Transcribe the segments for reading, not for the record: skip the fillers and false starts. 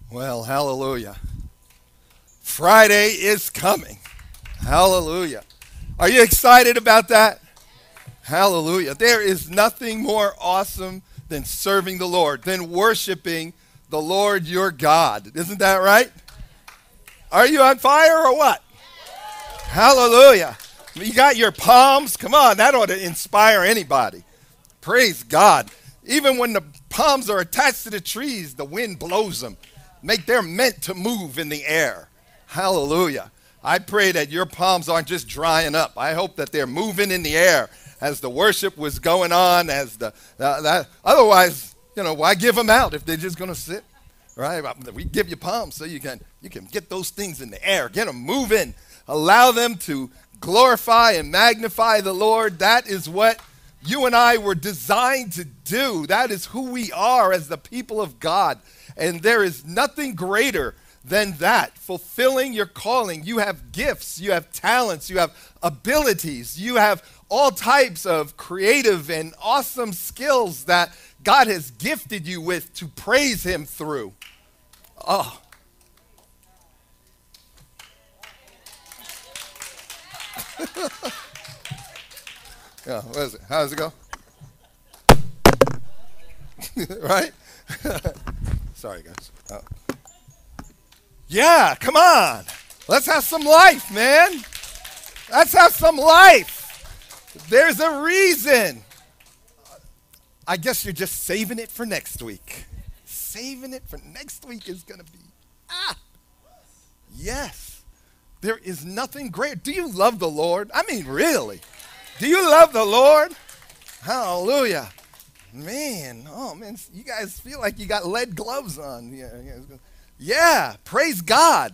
Well, hallelujah. Friday is coming. Hallelujah. Are you excited about that? Hallelujah. There is nothing more awesome than serving the Lord, than worshiping the Lord your God. Isn't that right? Are you on fire or what? Hallelujah. You got your palms? Come on, that ought to inspire anybody. Praise God. Even when the palms are attached to the trees, the wind blows them. They're meant to move in the air. Hallelujah. I pray that your palms aren't just drying up. I hope that they're moving in the air as the worship was going on. Otherwise, why give them out if they're just going to sit? Right? We give you palms so you can get those things in the air. Get them moving. Allow them to glorify and magnify the Lord. That is what you and I were designed to do. That is who we are as the people of God. And there is nothing greater than that, fulfilling your calling. You have gifts, you have talents, you have abilities, you have all types of creative and awesome skills that God has gifted you with to praise him through. Oh. Yeah, what is it? How does it go? Right? Sorry, guys. Yeah, come on. Let's have some life, man. Let's have some life. There's a reason. I guess you're just saving it for next week. Saving it for next week is going to be, yes. There is nothing great. Do you love the Lord? I mean, really. Do you love the Lord? Hallelujah. Man, you guys feel like you got lead gloves on. Yeah, praise God.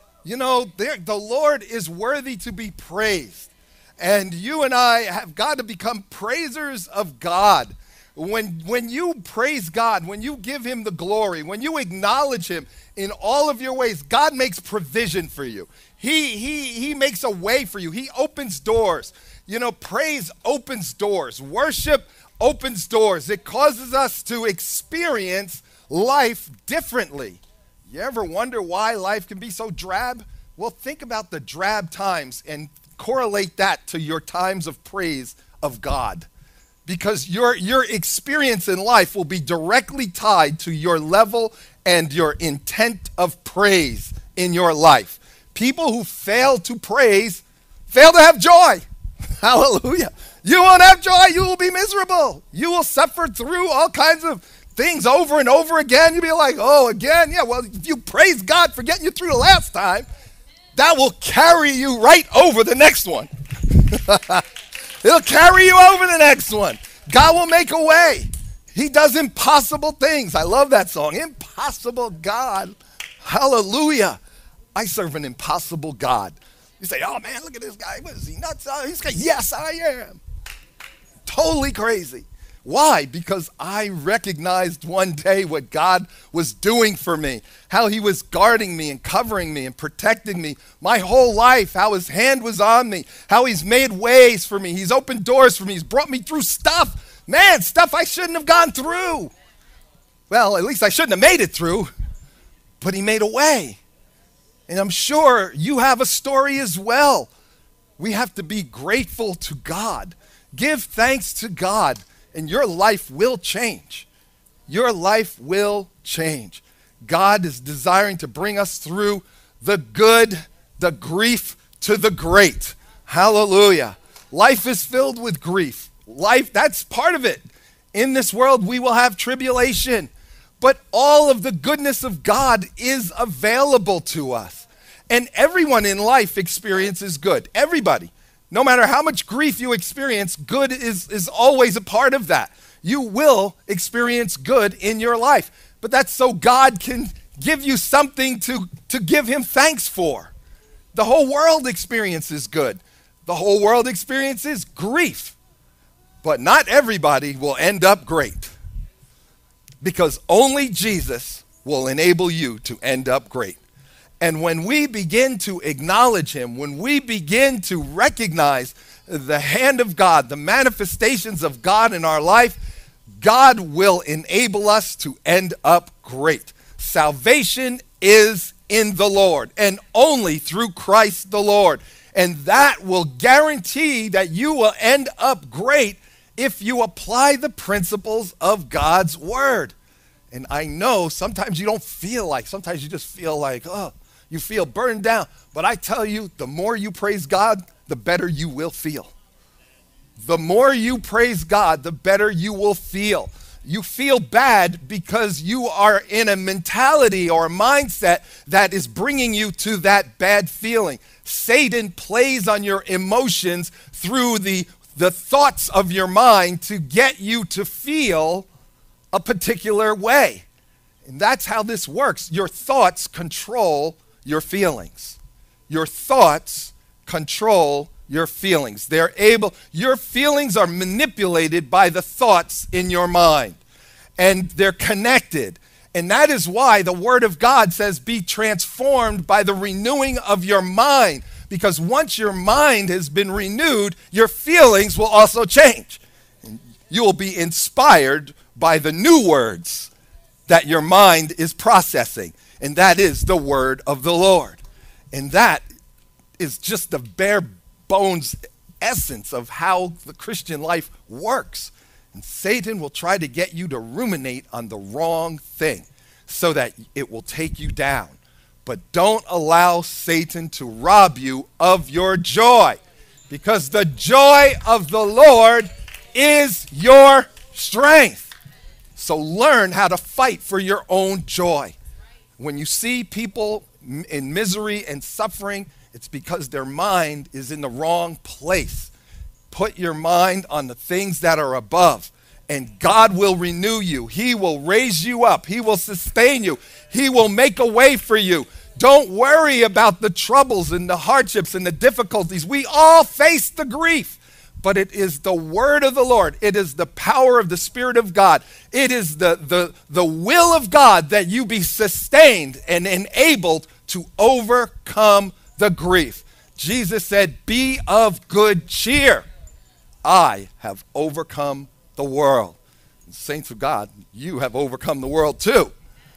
The Lord is worthy to be praised. And you and I have got to become praisers of God. When you praise God, when you give him the glory, when you acknowledge him in all of your ways, God makes provision for you. He makes a way for you. He opens doors. Praise opens doors. Worship opens doors. It causes us to experience life differently. You ever wonder why life can be so drab? Well, think about the drab times and correlate that to your times of praise of God. Because your experience in life will be directly tied to your level and your intent of praise in your life. People who fail to praise fail to have joy. Hallelujah. You won't have joy. You will be miserable. You will suffer through all kinds of things over and over again. You'll be like, oh, again? Yeah, well, if you praise God for getting you through the last time, that will carry you right over the next one. It'll carry you over the next one. God will make a way. He does impossible things. I love that song. Impossible God. Hallelujah. I serve an impossible God. You say, oh man, look at this guy. What is he, nuts? He's going, yes, I am. Totally crazy. Why? Because I recognized one day what God was doing for me, how he was guarding me and covering me and protecting me my whole life, how his hand was on me, how he's made ways for me. He's opened doors for me. He's brought me through stuff. Man, stuff I shouldn't have gone through. Well, at least I shouldn't have made it through, but he made a way. And I'm sure you have a story as well. We have to be grateful to God. Give thanks to God. And your life will change. Your life will change. God is desiring to bring us through the good, the grief to the great. Hallelujah. Life is filled with grief. Life, that's part of it. In this world, we will have tribulation. But all of the goodness of God is available to us. And everyone in life experiences good. Everybody. No matter how much grief you experience, good is always a part of that. You will experience good in your life. But that's so God can give you something to give him thanks for. The whole world experiences good. The whole world experiences grief. But not everybody will end up great. Because only Jesus will enable you to end up great. And when we begin to acknowledge him, when we begin to recognize the hand of God, the manifestations of God in our life, God will enable us to end up great. salvation is in the Lord and only through Christ the Lord. And that will guarantee that you will end up great if you apply the principles of God's word. And I know sometimes you don't feel like, sometimes you just feel like, oh, you feel burned down. But I tell you, the more you praise God, the better you will feel. The more you praise God, the better you will feel. You feel bad because you are in a mentality or a mindset that is bringing you to that bad feeling. Satan plays on your emotions through the thoughts of your mind to get you to feel a particular way. And that's how this works. Your thoughts control your feelings. Your thoughts control your feelings. Your feelings are manipulated by the thoughts in your mind. And they're connected. And that is why the Word of God says, be transformed by the renewing of your mind. Because once your mind has been renewed, your feelings will also change. And you will be inspired by the new words that your mind is processing. And that is the word of the Lord. And that is just the bare bones essence of how the Christian life works. And Satan will try to get you to ruminate on the wrong thing so that it will take you down. But don't allow Satan to rob you of your joy, because the joy of the Lord is your strength. So learn how to fight for your own joy. When you see people in misery and suffering, it's because their mind is in the wrong place. Put your mind on the things that are above, and God will renew you. He will raise you up. He will sustain you. He will make a way for you. Don't worry about the troubles and the hardships and the difficulties. We all face the grief. But it is the word of the Lord. It is the power of the Spirit of God. It is the will of God that you be sustained and enabled to overcome the grief. Jesus said, be of good cheer. I have overcome the world. And saints of God, you have overcome the world too.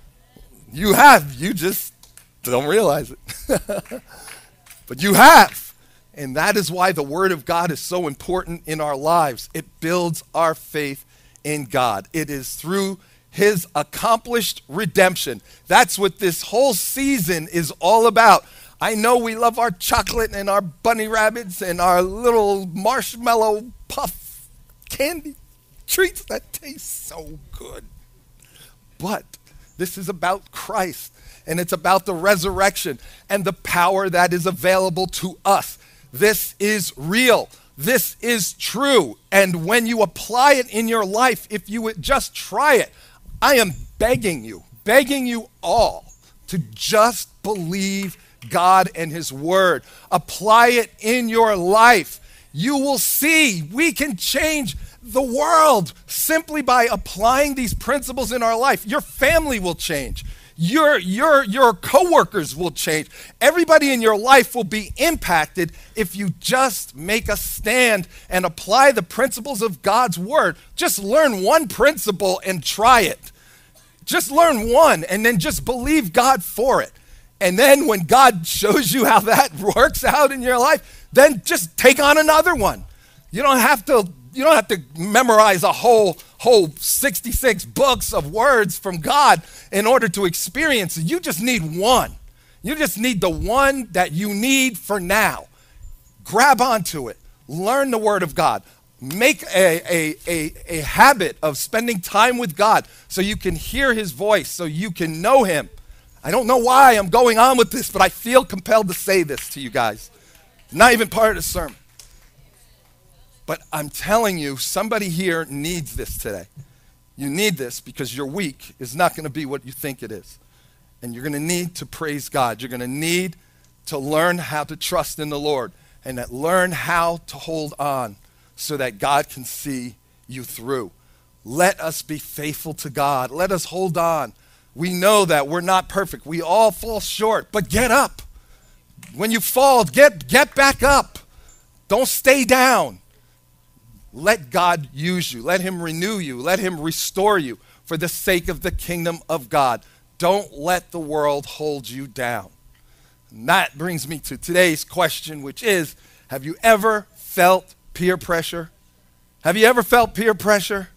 You have. You just don't realize it. But you have. And that is why the Word of God is so important in our lives. It builds our faith in God. It is through His accomplished redemption. That's what this whole season is all about. I know we love our chocolate and our bunny rabbits and our little marshmallow puff candy treats that taste so good. But this is about Christ, and it's about the resurrection and the power that is available to us. This is real. This is true. And when you apply it in your life, if you would just try it, I am begging you all to just believe God and His Word. Apply it in your life. You will see we can change the world simply by applying these principles in our life. Your family will change. Your coworkers will change. Everybody in your life will be impacted if you just make a stand and apply the principles of God's word. Just learn one principle and try it. Just learn one and then just believe God for it. And then when God shows you how that works out in your life, then just take on another one. You don't have to memorize a whole 66 books of words from God in order to experience it. You just need one. You just need the one that you need for now. Grab onto it. Learn the Word of God. Make a habit of spending time with God so you can hear His voice, so you can know Him. I don't know why I'm going on with this, but I feel compelled to say this to you guys. Not even part of the sermon. But I'm telling you, somebody here needs this today. You need this because your week is not going to be what you think it is. And you're going to need to praise God. You're going to need to learn how to trust in the Lord and learn how to hold on so that God can see you through. Let us be faithful to God. Let us hold on. We know that we're not perfect. We all fall short, but get up. When you fall, get back up. Don't stay down. Let God use you. Let Him renew you. Let Him restore you for the sake of the kingdom of God. Don't let the world hold you down. And that brings me to today's question, which is, have you ever felt peer pressure? Have you ever felt peer pressure?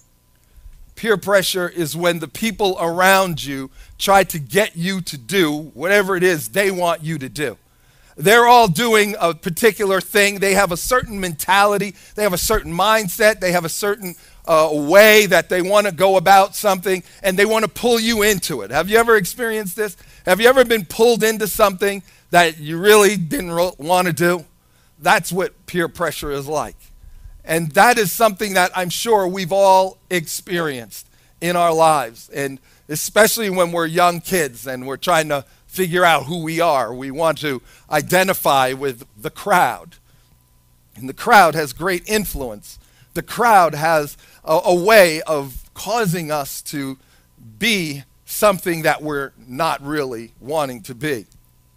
Peer pressure is when the people around you try to get you to do whatever it is they want you to do. They're all doing a particular thing. They have a certain mentality. They have a certain mindset. They have a certain way that they want to go about something, and they want to pull you into it. Have you ever experienced this? Have you ever been pulled into something that you really didn't want to do? That's what peer pressure is like. And that is something that I'm sure we've all experienced in our lives, and especially when we're young kids and we're trying to figure out who we are. We want to identify with the crowd. And the crowd has great influence. The crowd has a way of causing us to be something that we're not really wanting to be.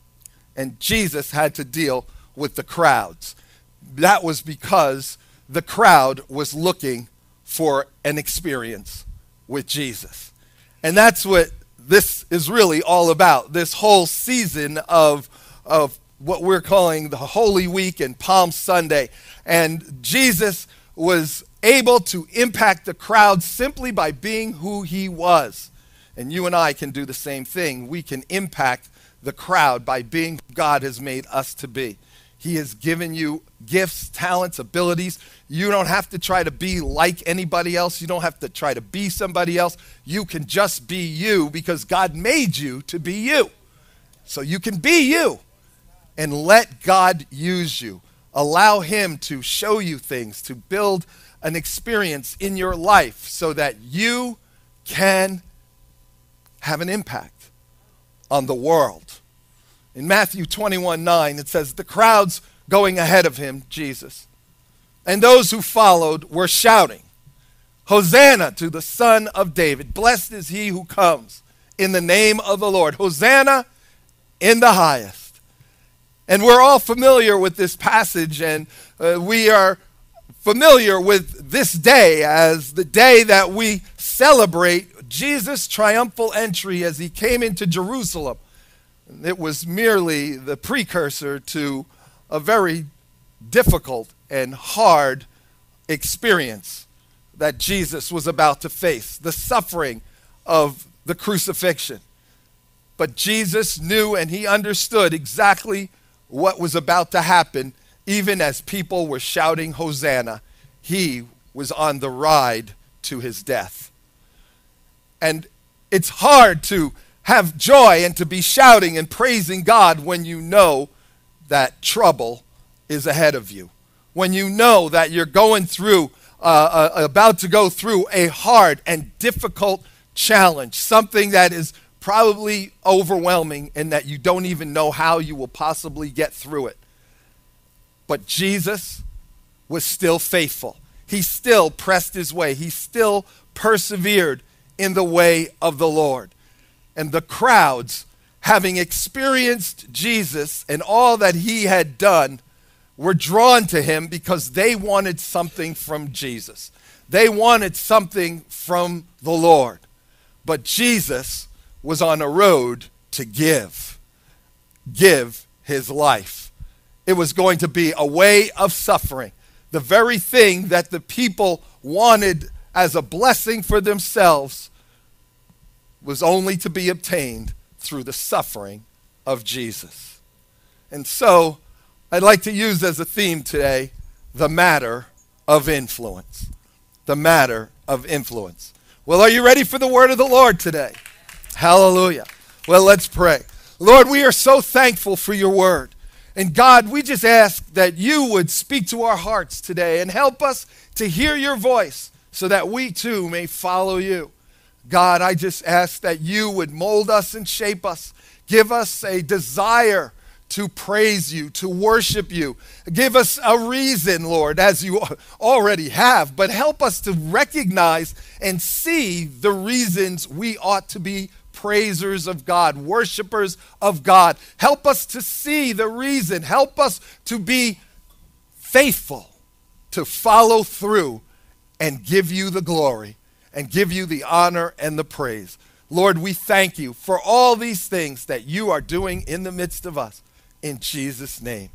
And Jesus had to deal with the crowds. That was because the crowd was looking for an experience with Jesus. And that's what this is really all about, this whole season of what we're calling the Holy Week and Palm Sunday. And Jesus was able to impact the crowd simply by being who he was. And you and I can do the same thing. We can impact the crowd by being who God has made us to be. He has given you gifts, talents, abilities. You don't have to try to be like anybody else. You don't have to try to be somebody else. You can just be you because God made you to be you. So you can be you and let God use you. Allow him to show you things, to build an experience in your life so that you can have an impact on the world. In Matthew 21:9, it says, the crowds going ahead of him, Jesus, and those who followed were shouting, Hosanna to the Son of David. Blessed is he who comes in the name of the Lord. Hosanna in the highest. And we're all familiar with this passage, and we are familiar with this day as the day that we celebrate Jesus' triumphal entry as he came into Jerusalem. It was merely the precursor to a very difficult and hard experience that Jesus was about to face, the suffering of the crucifixion. But Jesus knew and he understood exactly what was about to happen, even as people were shouting Hosanna. He was on the ride to his death. And it's hard to have joy and to be shouting and praising God when you know that trouble is ahead of you. When you know that you're going through, about to go through a hard and difficult challenge, something that is probably overwhelming and that you don't even know how you will possibly get through it. But Jesus was still faithful. He still pressed his way. He still persevered in the way of the Lord. And the crowds, having experienced Jesus and all that he had done, were drawn to him because they wanted something from Jesus. They wanted something from the Lord. But Jesus was on a road to give his life. It was going to be a way of suffering. The very thing that the people wanted as a blessing for themselves was only to be obtained through the suffering of Jesus. And so, I'd like to use as a theme today, the matter of influence. The matter of influence. Well, are you ready for the word of the Lord today? Hallelujah. Well, let's pray. Lord, we are so thankful for your word. And God, we just ask that you would speak to our hearts today and help us to hear your voice so that we too may follow you. God, I just ask that you would mold us and shape us. Give us a desire to praise you, to worship you. Give us a reason, Lord, as you already have, but help us to recognize and see the reasons we ought to be praisers of God, worshipers of God. Help us to see the reason. Help us to be faithful, to follow through and give you the glory and give you the honor and the praise. Lord, we thank you for all these things that you are doing in the midst of us. In Jesus' name,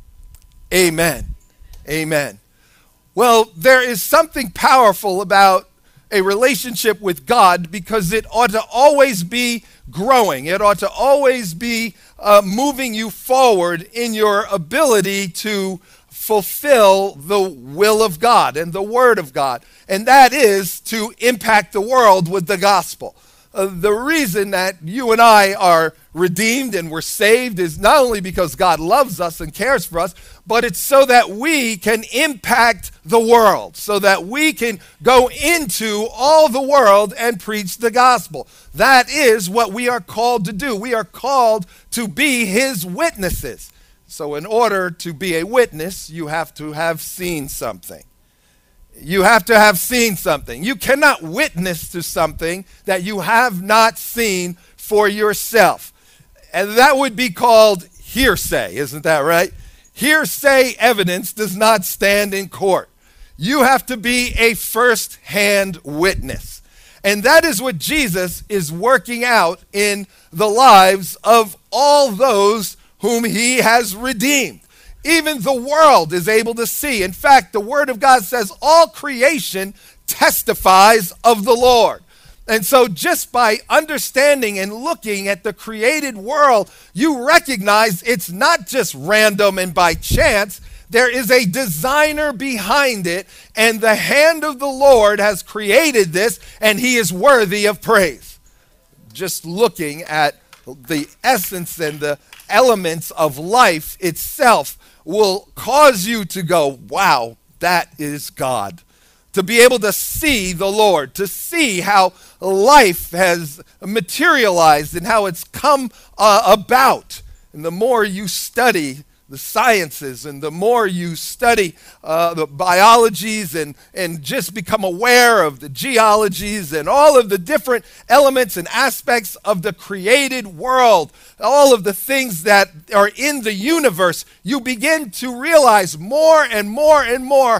amen. Amen. Well, there is something powerful about a relationship with God because it ought to always be growing. It ought to always be moving you forward in your ability to fulfill the will of God and the word of God. And that is to impact the world with the gospel. The reason that you and I are redeemed and we're saved is not only because God loves us and cares for us, but it's so that we can impact the world, so that we can go into all the world and preach the gospel. That is what we are called to do. We are called to be his witnesses. So in order to be a witness, you have to have seen something. You have to have seen something. You cannot witness to something that you have not seen for yourself. And that would be called hearsay, isn't that right? Hearsay evidence does not stand in court. You have to be a first-hand witness. And that is what Jesus is working out in the lives of all those whom he has redeemed. Even the world is able to see. In fact, the Word of God says all creation testifies of the Lord. And so just by understanding and looking at the created world, you recognize it's not just random and by chance. There is a designer behind it, and the hand of the Lord has created this, and he is worthy of praise. Just looking at the essence and the elements of life itself will cause you to go, wow, that is God. To be able to see the Lord, to see how life has materialized and how it's come about. And the more you study the sciences and the more you study the biologies and just become aware of the geologies and all of the different elements and aspects of the created world, all of the things that are in the universe, you begin to realize more and more and more,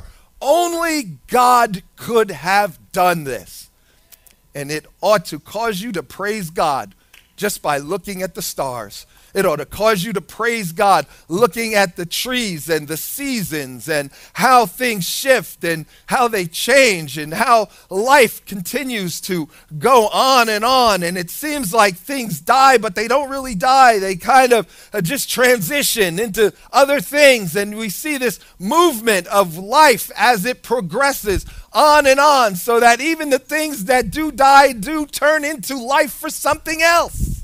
only God could have done this. And it ought to cause you to praise God just by looking at the stars. It ought to cause you to praise God looking at the trees and the seasons and how things shift and how they change and how life continues to go on. And it seems like things die, but they don't really die. They kind of just transition into other things. And we see this movement of life as it progresses on and on, so that even the things that do die do turn into life for something else.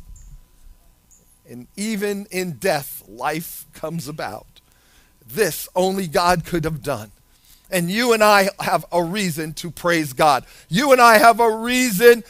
And even in death, life comes about. This only God could have done. And you and I have a reason to praise God. You and I have a reason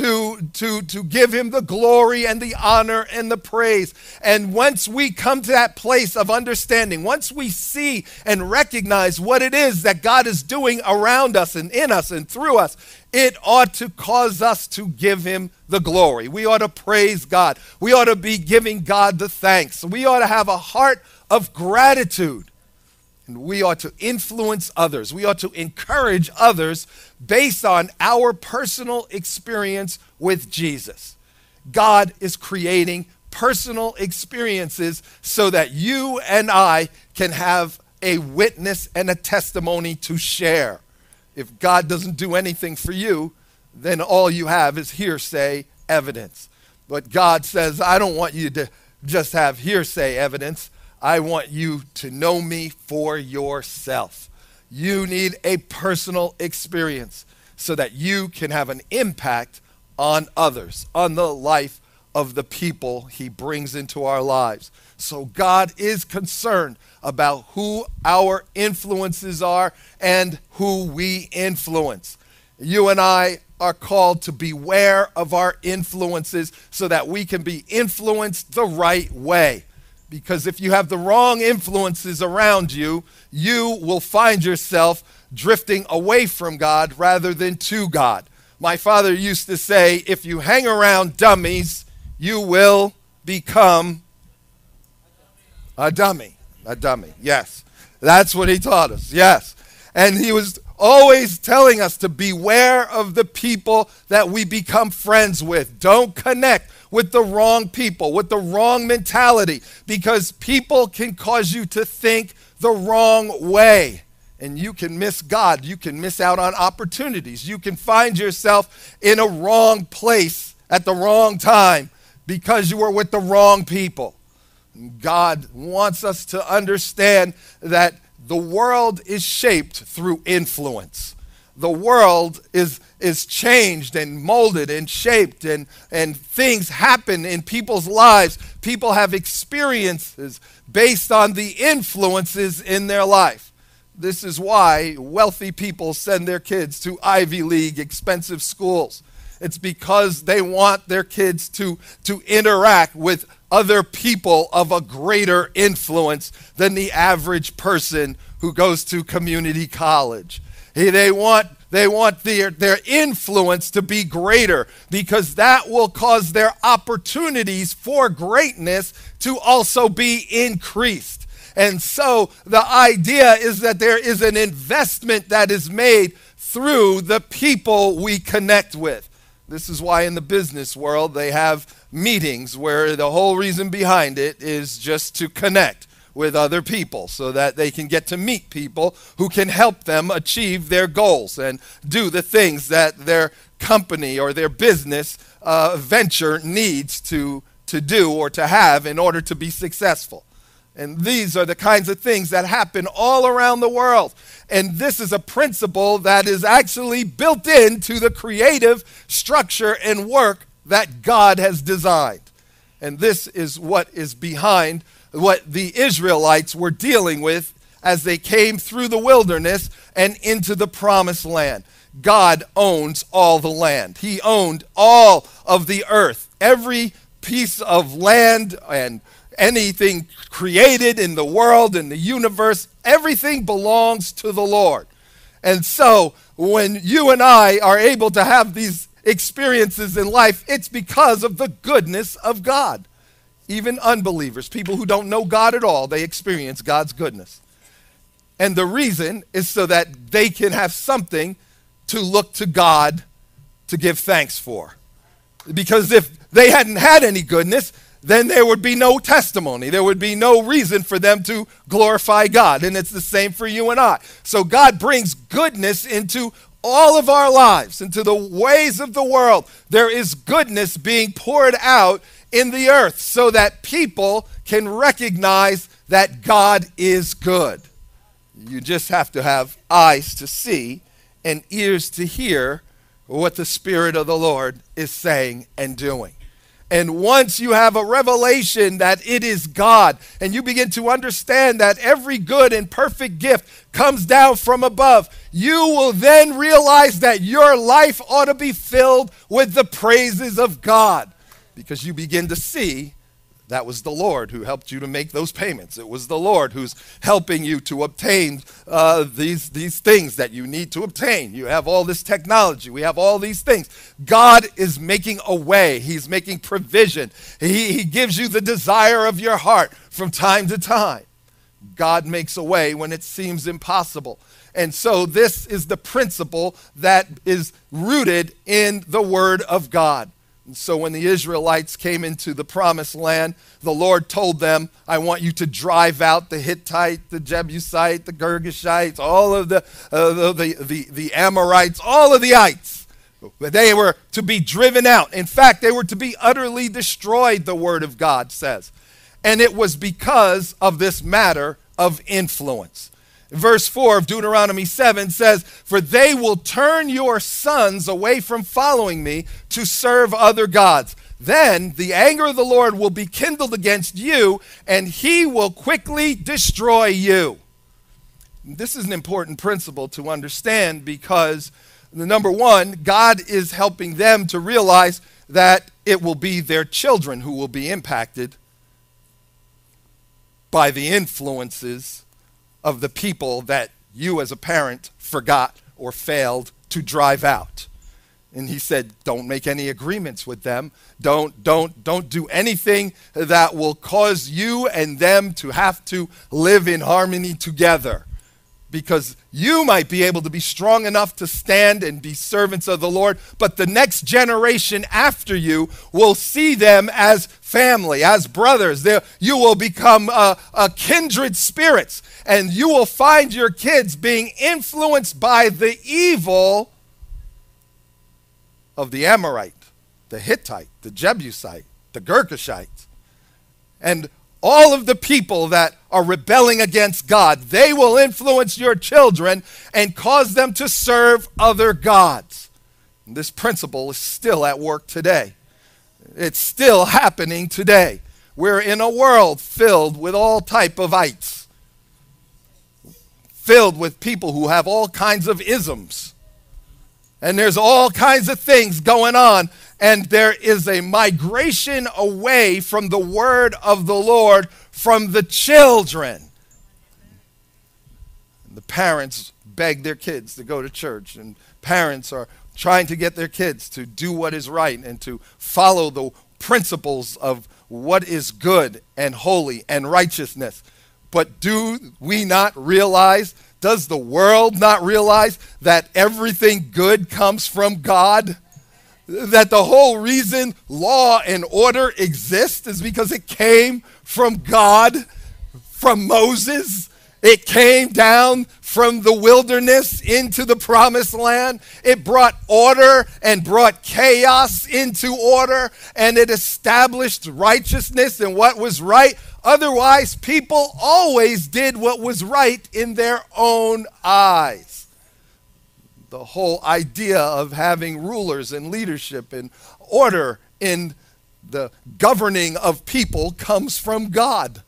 to give him the glory and the honor and the praise. And once we come to that place of understanding, once we see and recognize what it is that God is doing around us and in us and through us, it ought to cause us to give him the glory. We ought to praise God. We ought to be giving God the thanks. We ought to have a heart of gratitude. And we ought to influence others. We ought to encourage others based on our personal experience with Jesus. God is creating personal experiences so that you and I can have a witness and a testimony to share. If God doesn't do anything for you, then all you have is hearsay evidence. But God says, I don't want you to just have hearsay evidence. I want you to know me for yourself. You need a personal experience so that you can have an impact on others, on the life of the people he brings into our lives. So God is concerned about who our influences are and who we influence. You and I are called to beware of our influences so that we can be influenced the right way. Because if you have the wrong influences around you, you will find yourself drifting away from God rather than to God. My father used to say, if you hang around dummies, you will become a dummy. A dummy, yes. That's what he taught us, yes. And he was always telling us to beware of the people that we become friends with. Don't connect with the wrong people, with the wrong mentality, because people can cause you to think the wrong way. And you can miss God. You can miss out on opportunities. You can find yourself in a wrong place at the wrong time because you were with the wrong people. God wants us to understand that the world is shaped through influence. The world is changed and molded and shaped, and things happen in people's lives. People have experiences based on the influences in their life. This is why wealthy people send their kids to Ivy League expensive schools. It's because they want their kids to interact with other people of a greater influence than the average person who goes to community college. They want their influence to be greater, because that will cause their opportunities for greatness to also be increased. And so the idea is that there is an investment that is made through the people we connect with. This is why in the business world they have meetings where the whole reason behind it is just to connect with other people so that they can get to meet people who can help them achieve their goals and do the things that their company or their business venture needs to do or to have in order to be successful. And these are the kinds of things that happen all around the world. And this is a principle that is actually built into the creative structure and work that God has designed. And this is what is behind what the Israelites were dealing with as they came through the wilderness and into the promised land. God owns all the land. He owned all of the earth. Every piece of land and anything created in the world, in the universe, everything belongs to the Lord. And so when you and I are able to have these experiences in life, it's because of the goodness of God. Even unbelievers, people who don't know God at all, they experience God's goodness. And the reason is so that they can have something to look to God to give thanks for. Because if they hadn't had any goodness, then there would be no testimony. There would be no reason for them to glorify God. And it's the same for you and I. So God brings goodness into all of our lives, into the ways of the world. There is goodness being poured out in the earth so that people can recognize that God is good. You just have to have eyes to see and ears to hear what the Spirit of the Lord is saying and doing. And once you have a revelation that it is God, and you begin to understand that every good and perfect gift comes down from above, you will then realize that your life ought to be filled with the praises of God, because you begin to see that was the Lord who helped you to make those payments. It was the Lord who's helping you to obtain these things that you need to obtain. You have all this technology. We have all these things. God is making a way. He's making provision. He gives you the desire of your heart from time to time. God makes a way when it seems impossible. And so this is the principle that is rooted in the Word of God. And so when the Israelites came into the promised land, the Lord told them, I want you to drive out the Hittite, the Jebusite, the Girgashites, all of the Amorites, all of the ites. They were to be driven out. In fact, they were to be utterly destroyed, the Word of God says. And it was because of this matter of influence. Verse 4 of Deuteronomy 7 says, for they will turn your sons away from following me to serve other gods. Then the anger of the Lord will be kindled against you, and he will quickly destroy you. This is an important principle to understand because, number one, God is helping them to realize that it will be their children who will be impacted by the influences of the people that you as a parent forgot or failed to drive out. And he said, don't make any agreements with them. Don't do anything that will cause you and them to have to live in harmony together. because you might be able to be strong enough to stand and be servants of the Lord, but the next generation after you will see them as family, as brothers. You will become a kindred spirits, and you will find your kids being influenced by the evil of the Amorite, the Hittite, the Jebusite, the Girgashite, and all of the people that are rebelling against God. They will influence your children and cause them to serve other gods. And this principle is still at work today. It's still happening today. We're in a world filled with all type of ites, filled with people who have all kinds of isms. And there's all kinds of things going on. And there is a migration away from the word of the Lord from the children. And the parents beg their kids to go to church, and parents are trying to get their kids to do what is right and to follow the principles of what is good and holy and righteousness. But do we not realize, does the world not realize that everything good comes from God? That the whole reason law and order exist is because it came from God, from Moses. It came down from the wilderness into the promised land. It brought order and brought chaos into order, and it established righteousness and what was right. Otherwise, people always did what was right in their own eyes. The whole idea of having rulers and leadership and order in the governing of people comes from God.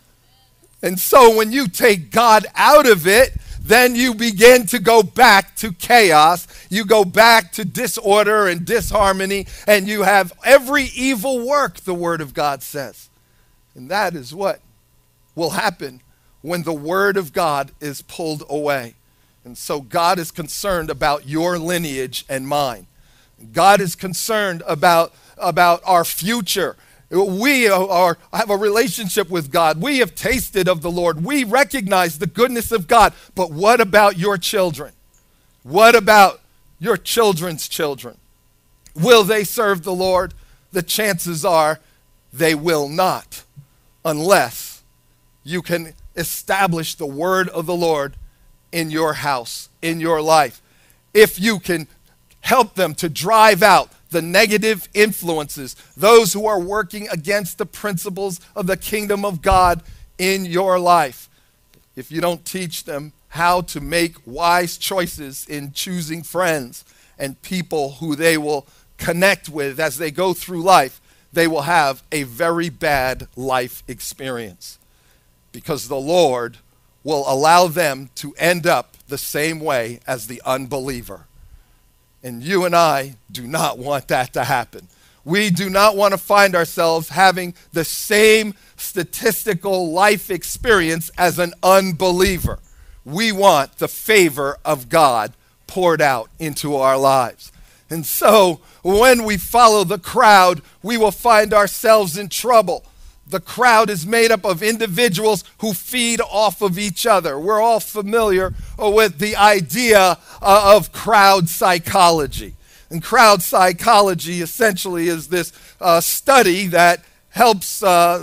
And so when you take God out of it, then you begin to go back to chaos. You go back to disorder and disharmony, and you have every evil work, the Word of God says. And that is what will happen when the Word of God is pulled away. And so God is concerned about your lineage and mine. God is concerned about our future. We have a relationship with God. We have tasted of the Lord. We recognize the goodness of God. But what about your children? What about your children's children? Will they serve the Lord? The chances are they will not, unless you can establish the word of the Lord in your house, in your life. If you can help them to drive out the negative influences, those who are working against the principles of the kingdom of God in your life. If you don't teach them how to make wise choices in choosing friends and people who they will connect with as they go through life, they will have a very bad life experience, because the Lord will allow them to end up the same way as the unbeliever. And you and I do not want that to happen. We do not want to find ourselves having the same statistical life experience as an unbeliever. We want the favor of God poured out into our lives. And so when we follow the crowd, we will find ourselves in trouble. The crowd is made up of individuals who feed off of each other. We're all familiar with the idea of crowd psychology. And crowd psychology essentially is this study that helps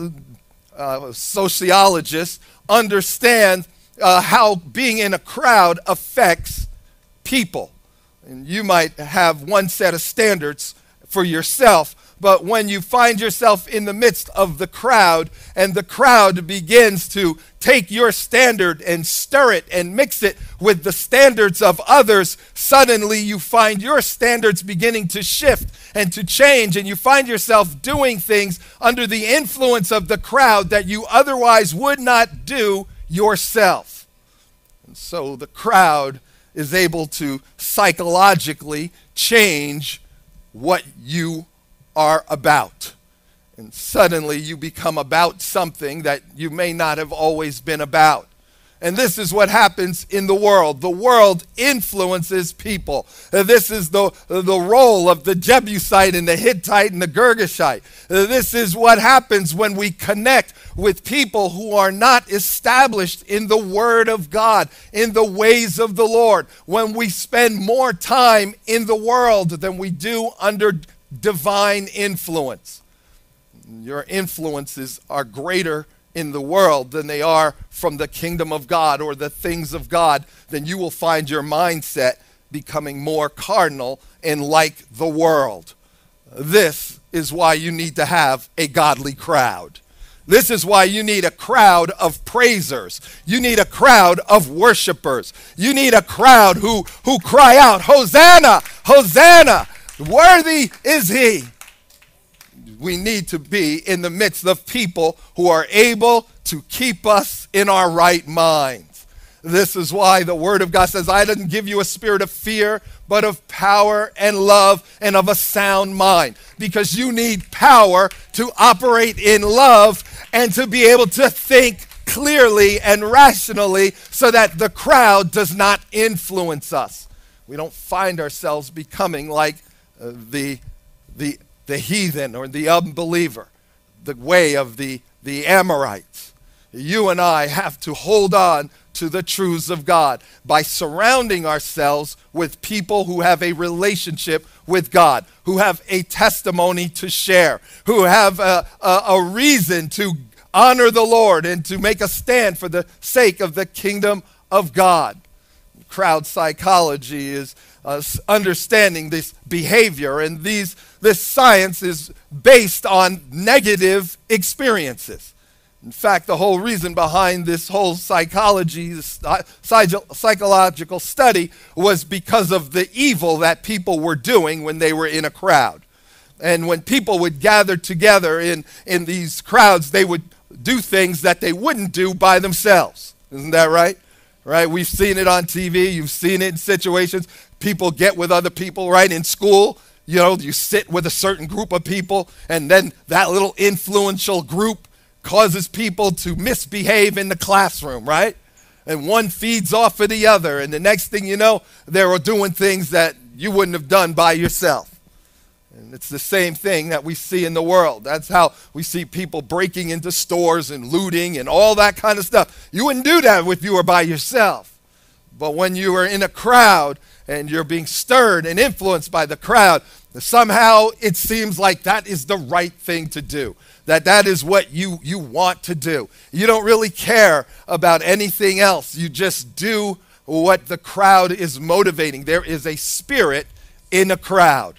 sociologists understand how being in a crowd affects people. And you might have one set of standards for yourself, but when you find yourself in the midst of the crowd, and the crowd begins to take your standard and stir it and mix it with the standards of others, suddenly you find your standards beginning to shift and to change, and you find yourself doing things under the influence of the crowd that you otherwise would not do yourself. And so the crowd is able to psychologically change what you are about. And suddenly you become about something that you may not have always been about. And this is what happens in the world. The world influences people. This is the role of the Jebusite and the Hittite and the Girgashite. This is what happens when we connect with people who are not established in the Word of God, in the ways of the Lord. When we spend more time in the world than we do under divine influence. Your influences are greater in the world than they are from the kingdom of God or the things of God, then you will find your mindset becoming more carnal and like the world. This is why you need to have a godly crowd. This is why you need a crowd of praisers. You need a crowd of worshipers. You need a crowd who cry out, Hosanna, Hosanna, worthy is he. We need to be in the midst of people who are able to keep us in our right minds. This is why the Word of God says, I didn't give you a spirit of fear, but of power and love and of a sound mind. Because you need power to operate in love and to be able to think clearly and rationally so that the crowd does not influence us. We don't find ourselves becoming like the heathen or the unbeliever, the way of the Amorites. You and I have to hold on to the truths of God by surrounding ourselves with people who have a relationship with God, who have a testimony to share, who have a reason to honor the Lord and to make a stand for the sake of the kingdom of God. Crowd psychology is understanding this behavior, and this science is based on negative experiences. In fact, the whole reason behind this whole psychological study was because of the evil that people were doing when they were in a crowd. And when people would gather together in these crowds, they would do things that they wouldn't do by themselves. Isn't that right? Right? We've seen it on TV. You've seen it in situations. People get with other people, right? In school, you sit with a certain group of people, and then that little influential group causes people to misbehave in the classroom, right? And one feeds off of the other, and the next thing you know, they're doing things that you wouldn't have done by yourself. And it's the same thing that we see in the world. That's how we see people breaking into stores and looting and all that kind of stuff. You wouldn't do that if you were by yourself. But when you are in a crowd and you're being stirred and influenced by the crowd, somehow it seems like that is the right thing to do. That is what you want to do. You don't really care about anything else. You just do what the crowd is motivating. There is a spirit in a crowd.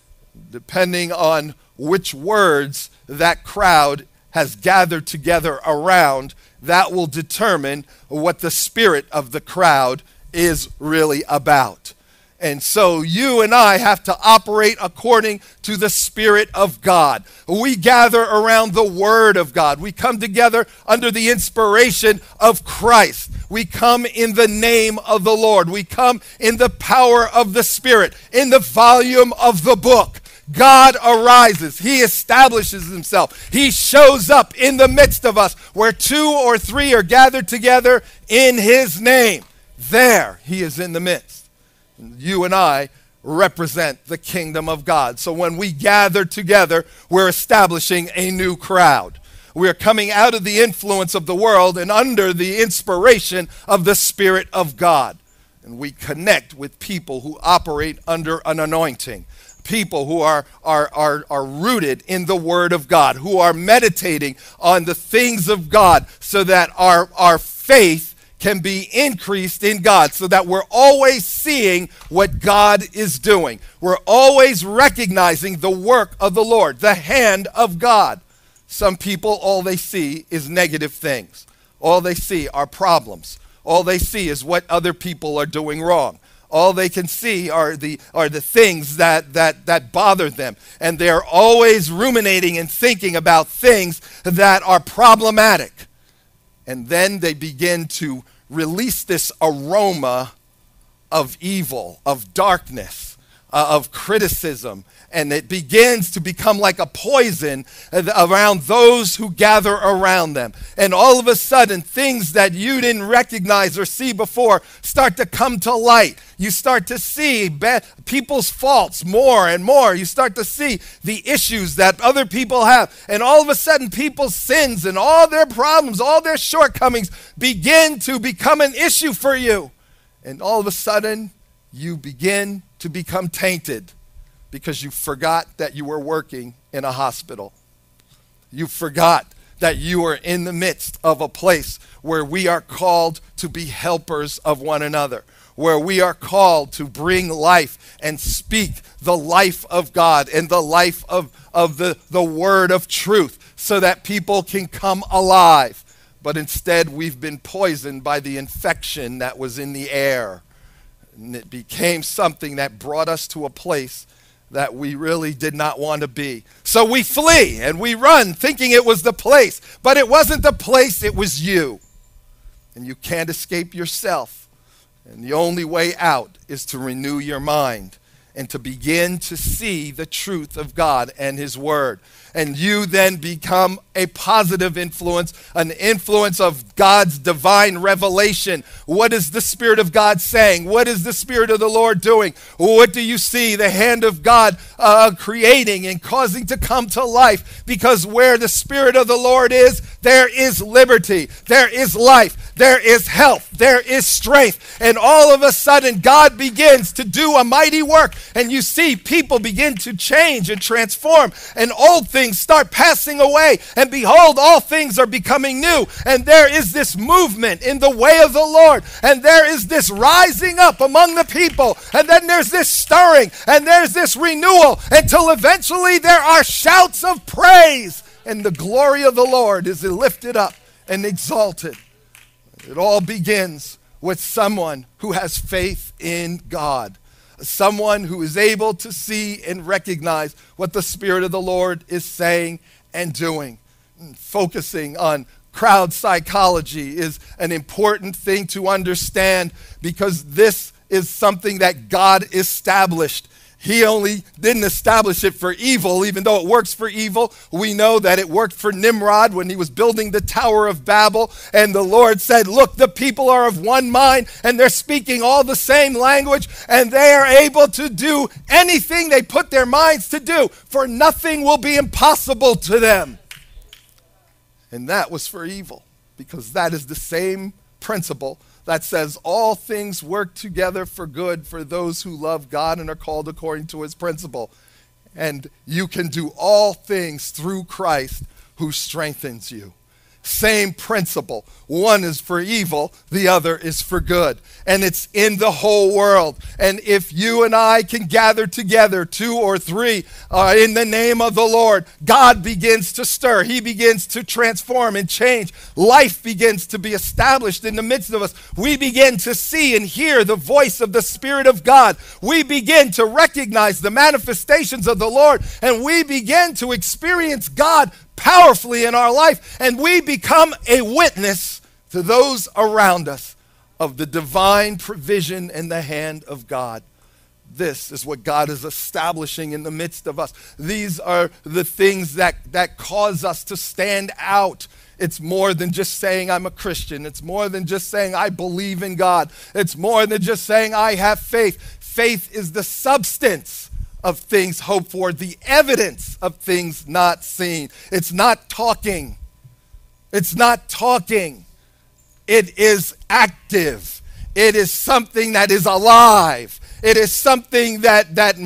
Depending on which words that crowd has gathered together around, that will determine what the spirit of the crowd is really about. And so you and I have to operate according to the Spirit of God. We gather around the Word of God. We come together under the inspiration of Christ. We come in the name of the Lord. We come in the power of the Spirit, in the volume of the book. God arises. He establishes himself. He shows up in the midst of us where 2 or 3 are gathered together in his name. There he is in the midst. You and I represent the kingdom of God. So when we gather together, we're establishing a new crowd. We're coming out of the influence of the world and under the inspiration of the Spirit of God. And we connect with people who operate under an anointing. People who are rooted in the Word of God, who are meditating on the things of God so that our faith can be increased in God, so that we're always seeing what God is doing. We're always recognizing the work of the Lord, the hand of God. Some people, all they see is negative things. All they see are problems. All they see is what other people are doing wrong. All they can see are the things that bother them. And they're always ruminating and thinking about things that are problematic. And then they begin to release this aroma of evil, of darkness, of criticism. And it begins to become like a poison around those who gather around them. And all of a sudden, things that you didn't recognize or see before start to come to light. You start to see people's faults more and more. You start to see the issues that other people have. And all of a sudden, people's sins and all their problems, all their shortcomings begin to become an issue for you. And all of a sudden, you begin to become tainted, because you forgot that you were working in a hospital. You forgot that you are in the midst of a place where we are called to be helpers of one another, where we are called to bring life and speak the life of God and the life of the word of truth so that people can come alive. But instead, we've been poisoned by the infection that was in the air. And it became something that brought us to a place that we really did not want to be. So we flee and we run thinking it was the place, but it wasn't the place, it was you. And you can't escape yourself. And the only way out is to renew your mind and to begin to see the truth of God and His Word. And you then become a positive influence, an influence of God's divine revelation. What is the Spirit of God saying? What is the Spirit of the Lord doing? What do you see the hand of God creating and causing to come to life? Because where the Spirit of the Lord is, there is liberty, there is life, there is health, there is strength. And all of a sudden, God begins to do a mighty work. And you see people begin to change and transform, and old things start passing away, and behold, all things are becoming new. And there is this movement in the way of the Lord, and there is this rising up among the people, and then there's this stirring, and there's this renewal, until eventually there are shouts of praise, and the glory of the Lord is lifted up and exalted. It all begins with someone who has faith in God. Someone who is able to see and recognize what the Spirit of the Lord is saying and doing. Focusing on crowd psychology is an important thing to understand, because this is something that God established. He only didn't establish it for evil, even though it works for evil. We know that it worked for Nimrod when he was building the Tower of Babel. And the Lord said, look, the people are of one mind, and they're speaking all the same language, and they are able to do anything they put their minds to do, for nothing will be impossible to them. And that was for evil, because that is the same principle that says all things work together for good for those who love God and are called according to His principle. And you can do all things through Christ who strengthens you. Same principle. One is for evil, the other is for good. And it's in the whole world. And if you and I can gather together, 2 or 3, in the name of the Lord, God begins to stir. He begins to transform and change. Life begins to be established in the midst of us. We begin to see and hear the voice of the Spirit of God. We begin to recognize the manifestations of the Lord. And we begin to experience God powerfully in our life, and we become a witness to those around us of the divine provision and the hand of God. This is what God is establishing in the midst of us. These are the things that cause us to stand out. It's more than just saying I'm a Christian. It's more than just saying I believe in God. It's more than just saying I have faith. Faith is the substance of things hoped for, the evidence of things not seen. It's not talking. It's not talking. It is active. It is something that is alive. It is something that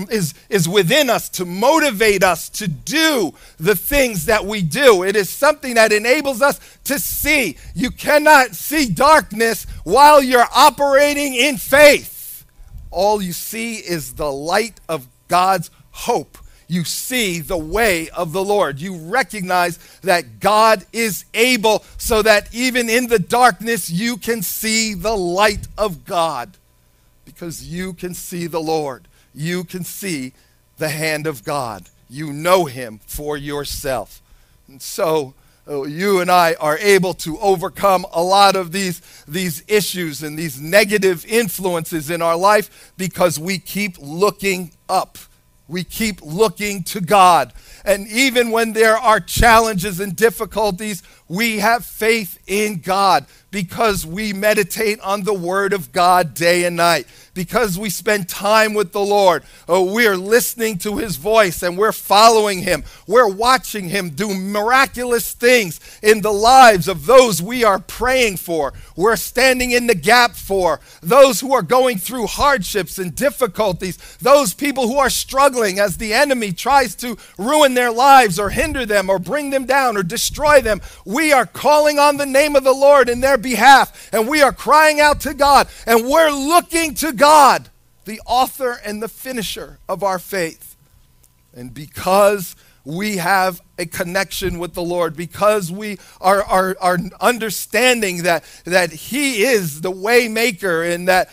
is within us to motivate us to do the things that we do. It is something that enables us to see. You cannot see darkness while you're operating in faith. All you see is the light of God's hope. You see the way of the Lord. You recognize that God is able, so that even in the darkness you can see the light of God, because you can see the Lord. You can see the hand of God. You know Him for yourself. And so you and I are able to overcome a lot of these issues and these negative influences in our life, because we keep looking up. We keep looking to God. And even when there are challenges and difficulties, we have faith in God because we meditate on the Word of God day and night. Because we spend time with the Lord. We're listening to His voice and we're following Him. We're watching Him do miraculous things in the lives of those we are praying for. We're standing in the gap for those who are going through hardships and difficulties, those people who are struggling as the enemy tries to ruin their lives or hinder them or bring them down or destroy them. We are calling on the name of the Lord in their behalf, and we are crying out to God, and we're looking to God, the author and the finisher of our faith. And because we have a connection with the Lord, because we are understanding that He is the way maker, and that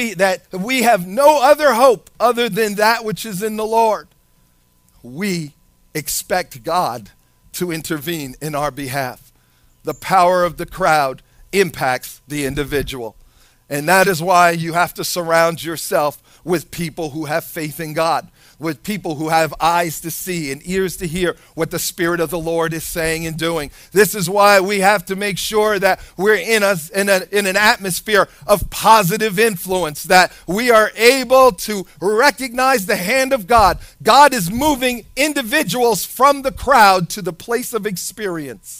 we have no other hope other than that which is in the Lord, we expect God to intervene in our behalf. The power of the crowd impacts the individual. And that is why you have to surround yourself with people who have faith in God, with people who have eyes to see and ears to hear what the Spirit of the Lord is saying and doing. This is why we have to make sure that we're in an atmosphere of positive influence, that we are able to recognize the hand of God. God is moving individuals from the crowd to the place of experience.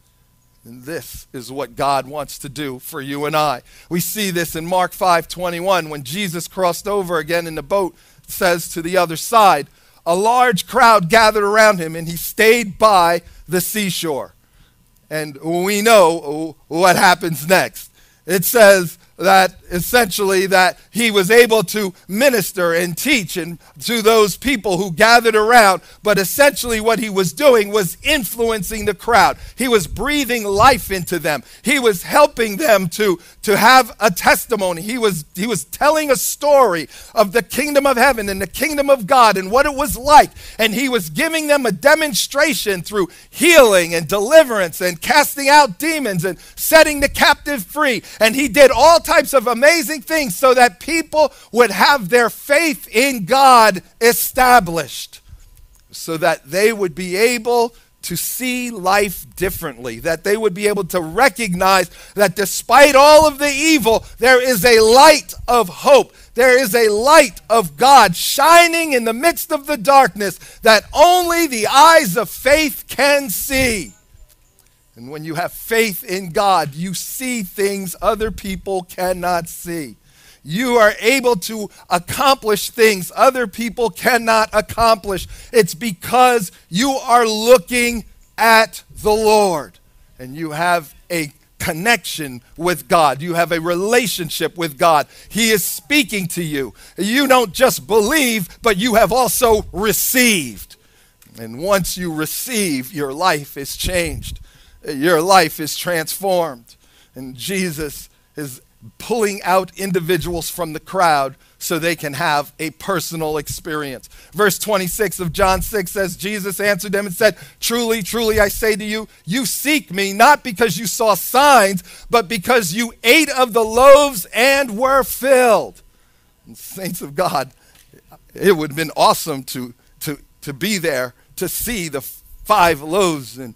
And this is what God wants to do for you and I. We see this in Mark 5:21 when Jesus crossed over again in the boat. It says to the other side, a large crowd gathered around him, and he stayed by the seashore. And we know what happens next. It says that essentially that he was able to minister and teach and to those people who gathered around, but essentially what he was doing was influencing the crowd. He was breathing life into them. He was helping them to have a testimony. He was telling a story of the kingdom of heaven and the kingdom of God and what it was like, and he was giving them a demonstration through healing and deliverance and casting out demons and setting the captive free. And he did all types of amazing things so that people would have their faith in God established, so that they would be able to see life differently, that they would be able to recognize that despite all of the evil, there is a light of hope. There is a light of God shining in the midst of the darkness that only the eyes of faith can see. And when you have faith in God, you see things other people cannot see. You are able to accomplish things other people cannot accomplish. It's because you are looking at the Lord, and you have a connection with God. You have a relationship with God. He is speaking to you. You don't just believe, but you have also received. And once you receive, your life is changed. Your life is transformed. And Jesus is pulling out individuals from the crowd so they can have a personal experience. Verse 26 of John 6 says, Jesus answered them and said, truly, truly, I say to you, you seek me not because you saw signs, but because you ate of the loaves and were filled. And saints of God, it would have been awesome to be there to see the 5 loaves and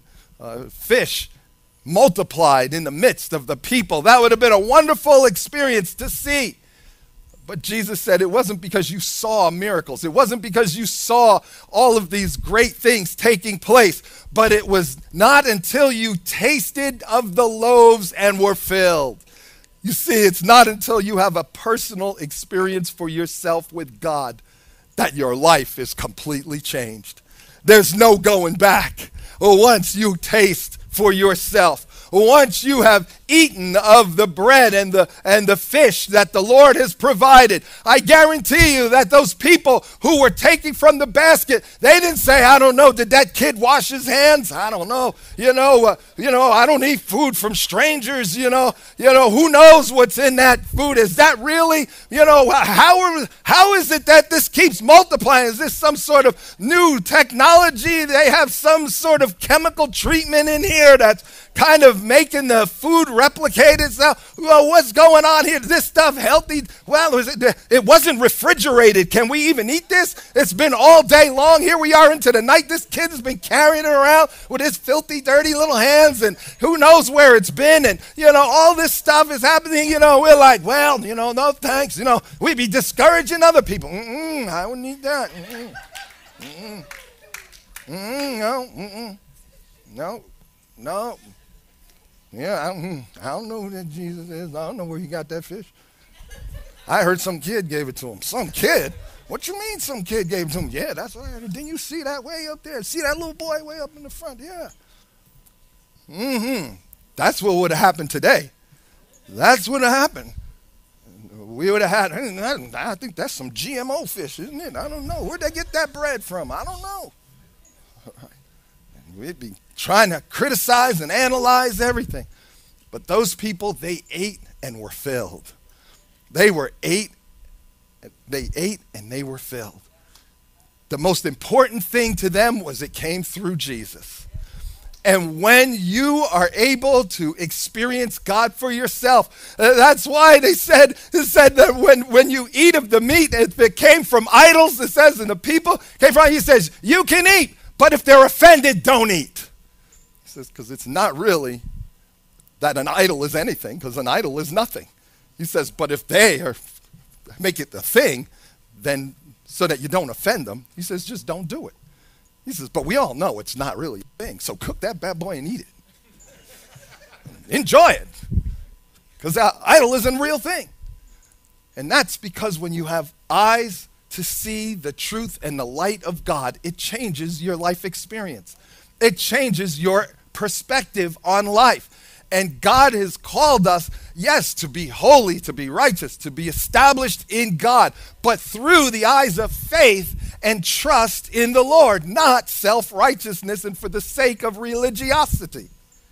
fish multiplied in the midst of the people. That would have been a wonderful experience to see. But Jesus said it wasn't because you saw miracles. It wasn't because you saw all of these great things taking place. But it was not until you tasted of the loaves and were filled. You see, it's not until you have a personal experience for yourself with God that your life is completely changed. There's no going back. Once you taste for yourself, once you have eaten of the bread and the fish that the Lord has provided, I guarantee you that those people who were taking from the basket, they didn't say, I don't know, did that kid wash his hands? I don't know. I don't eat food from strangers. Who knows what's in that food? Is that really, how is it that this keeps multiplying? Is this some sort of new technology? They have some sort of chemical treatment in here that's kind of making the food replicate itself. Well, what's going on here? Is this stuff healthy? Well, it wasn't refrigerated. Can we even eat this? It's been all day long. Here we are into the night. This kid has been carrying it around with his filthy, dirty little hands, and who knows where it's been. And, all this stuff is happening. We're like, well, no thanks. We'd be discouraging other people. I wouldn't eat that. No. Yeah, I don't know who that Jesus is. I don't know where he got that fish. I heard some kid gave it to him. Some kid? What you mean some kid gave it to him? Yeah, that's what I heard. Didn't you see that way up there? See that little boy way up in the front? Yeah. That's what would have happened today. That's what would have happened. We would have had, I think that's some GMO fish, isn't it? I don't know. Where'd they get that bread from? I don't know. We'd be trying to criticize and analyze everything. But those people, they ate and were filled. They ate and they were filled. The most important thing to them was it came through Jesus. And when you are able to experience God for yourself, that's why it said that when you eat of the meat, if it came from idols, it says, and the people came from, he says, you can eat, but if they're offended, don't eat. He says, because it's not really that an idol is anything, because an idol is nothing. He says, but if they make it the thing, then so that you don't offend them, he says, just don't do it. He says, but we all know it's not really a thing, so cook that bad boy and eat it. Enjoy it, because that idol isn't a real thing. And that's because when you have eyes to see the truth and the light of God, it changes your life experience. It changes your perspective on life. And God has called us, yes, to be holy, to be righteous, to be established in God, but through the eyes of faith and trust in the Lord, not self-righteousness and for the sake of religiosity.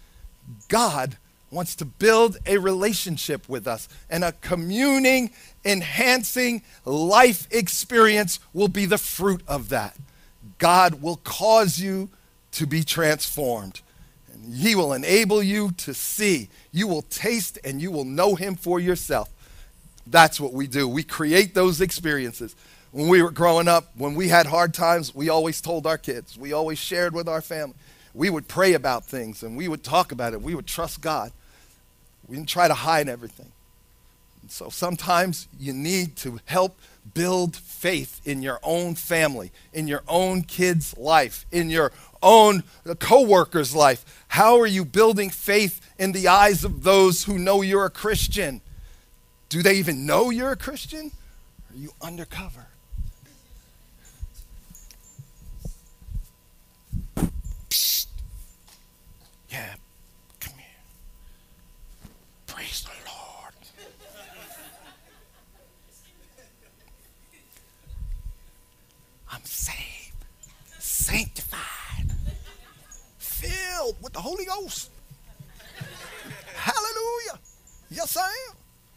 God wants to build a relationship with us, and a communing, enhancing life experience will be the fruit of that. God will cause you to be transformed. He will enable you to see. You will taste and you will know him for yourself. That's what we do. We create those experiences. When we were growing up, when we had hard times, we always told our kids. We always shared with our family. We would pray about things and we would talk about it. We would trust God. We didn't try to hide everything. And so sometimes you need to help build faith in your own family, in your own kid's life, in your own co-worker's life. How are you building faith in the eyes of those who know you're a Christian? Do they even know you're a Christian? Or are you undercover? Psst. Yeah, come here. Praise the Lord. I'm saved, sanctified, filled with the Holy Ghost. Hallelujah. Yes, I am.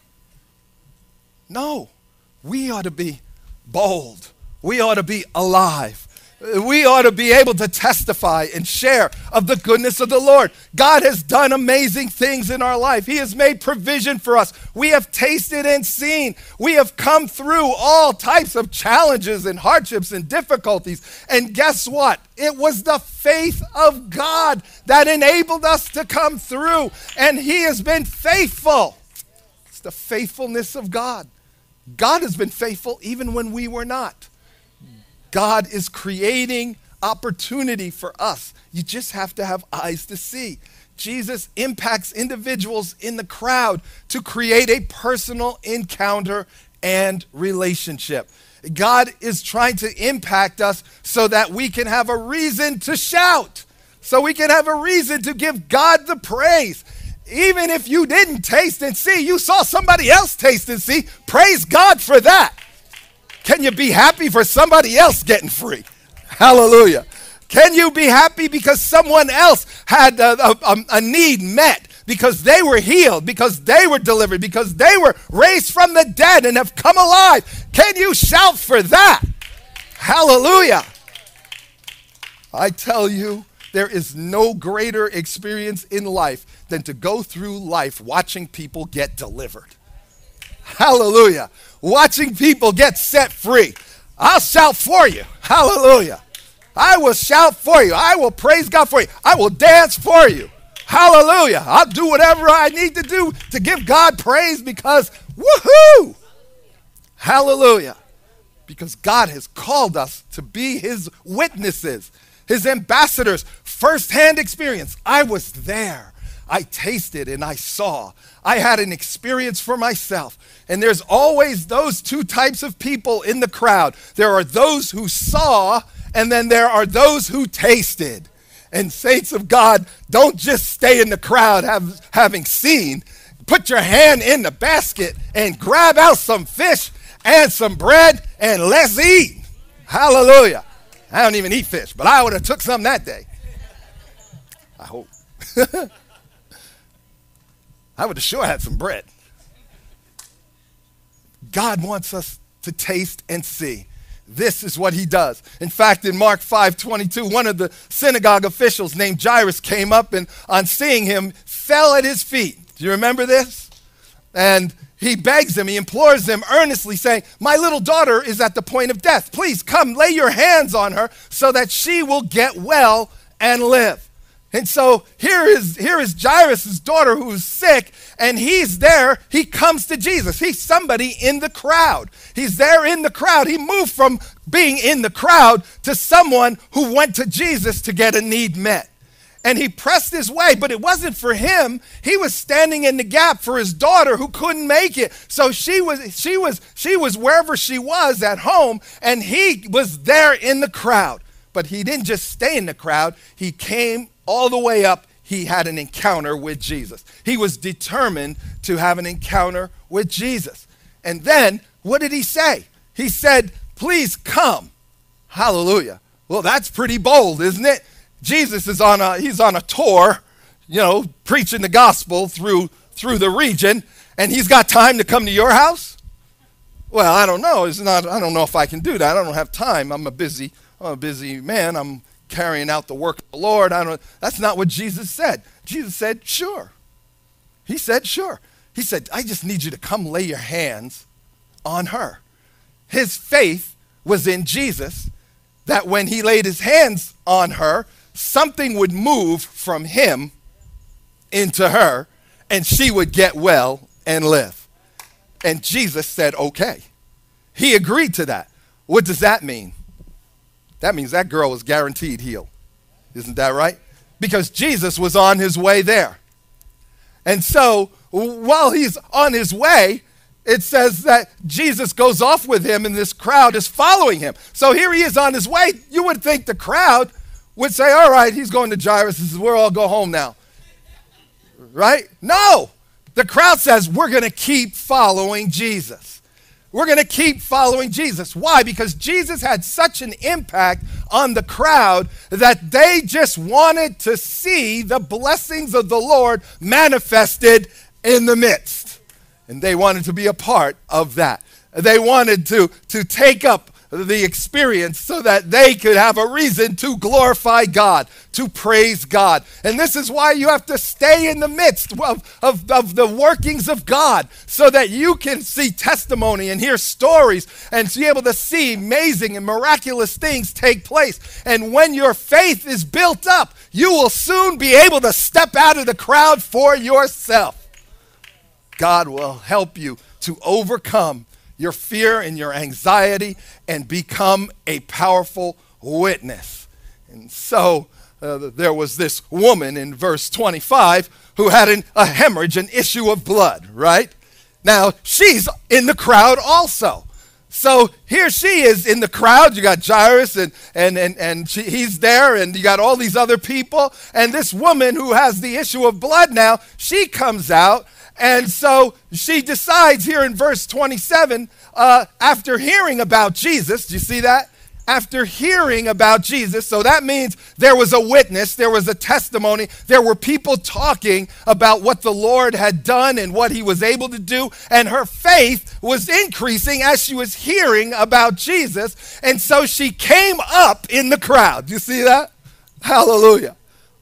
No, we ought to be bold. We ought to be alive. We ought to be able to testify and share of the goodness of the Lord. God has done amazing things in our life. He has made provision for us. We have tasted and seen. We have come through all types of challenges and hardships and difficulties. And guess what? It was the faith of God that enabled us to come through. And he has been faithful. It's the faithfulness of God. God has been faithful even when we were not. God is creating opportunity for us. You just have to have eyes to see. Jesus impacts individuals in the crowd to create a personal encounter and relationship. God is trying to impact us so that we can have a reason to shout, so we can have a reason to give God the praise. Even if you didn't taste and see, you saw somebody else taste and see, praise God for that. Can you be happy for somebody else getting free? Hallelujah. Can you be happy because someone else had a need met, because they were healed, because they were delivered, because they were raised from the dead and have come alive? Can you shout for that? Hallelujah. I tell you, there is no greater experience in life than to go through life watching people get delivered. Hallelujah. Watching people get set free. I'll shout for you. Hallelujah. I will shout for you. I will praise God for you. I will dance for you. Hallelujah. I'll do whatever I need to do to give God praise because woohoo! Hallelujah. Because God has called us to be his witnesses, his ambassadors. First-hand experience. I was there. I tasted and I saw. I had an experience for myself. And there's always those two types of people in the crowd. There are those who saw, and then there are those who tasted. And saints of God, don't just stay in the crowd having seen. Put your hand in the basket and grab out some fish and some bread and let's eat. Hallelujah. I don't even eat fish, but I would have took some that day. I hope. I would have sure had some bread. God wants us to taste and see. This is what he does. In fact, in Mark 5:22, one of the synagogue officials named Jairus came up and on seeing him fell at his feet. Do you remember this? And he begs him, he implores him earnestly saying, my little daughter is at the point of death. Please come lay your hands on her so that she will get well and live. And so here is Jairus' daughter who's sick, and he's there. He comes to Jesus. He's somebody in the crowd. He's there in the crowd. He moved from being in the crowd to someone who went to Jesus to get a need met. And he pressed his way, but it wasn't for him. He was standing in the gap for his daughter who couldn't make it. So she was wherever she was at home, and he was there in the crowd. But he didn't just stay in the crowd. He came all the way up. He had an encounter with Jesus. He was determined to have an encounter with Jesus. And then, what did he say? He said, please come. Hallelujah. Well, that's pretty bold, isn't it? Jesus is on a tour, preaching the gospel through the region, and he's got time to come to your house? Well, I don't know. I don't know if I can do that. I don't have time. I'm a busy man. I'm carrying out the work of the Lord. That's not what Jesus said. Jesus said, sure. He said, sure. He said, I just need you to come lay your hands on her. His faith was in Jesus, that when he laid his hands on her, something would move from him into her, and she would get well and live. And Jesus said, okay. He agreed to that. What does that mean? That means that girl is guaranteed healed. Isn't that right? Because Jesus was on his way there. And so while he's on his way, it says that Jesus goes off with him and this crowd is following him. So here he is on his way. You would think the crowd would say, all right, he's going to Jairus. We'll all go home now. Right? No. The crowd says, we're going to keep following Jesus. We're going to keep following Jesus. Why? Because Jesus had such an impact on the crowd that they just wanted to see the blessings of the Lord manifested in the midst. And they wanted to be a part of that. They wanted to take up the experience so that they could have a reason to glorify God, to praise God. And this is why you have to stay in the midst of the workings of God so that you can see testimony and hear stories and be able to see amazing and miraculous things take place. And when your faith is built up, you will soon be able to step out of the crowd for yourself. God will help you to overcome your fear and your anxiety and become a powerful witness. And so there was this woman in verse 25 who had a hemorrhage, an issue of blood, right? Now, she's in the crowd also. So here she is in the crowd. You got Jairus and he's there, and you got all these other people. And this woman who has the issue of blood now, she comes out. And so she decides here in verse 27, after hearing about Jesus, do you see that? After hearing about Jesus, so that means there was a witness, there was a testimony, there were people talking about what the Lord had done and what he was able to do, and her faith was increasing as she was hearing about Jesus, and so she came up in the crowd. Do you see that? Hallelujah.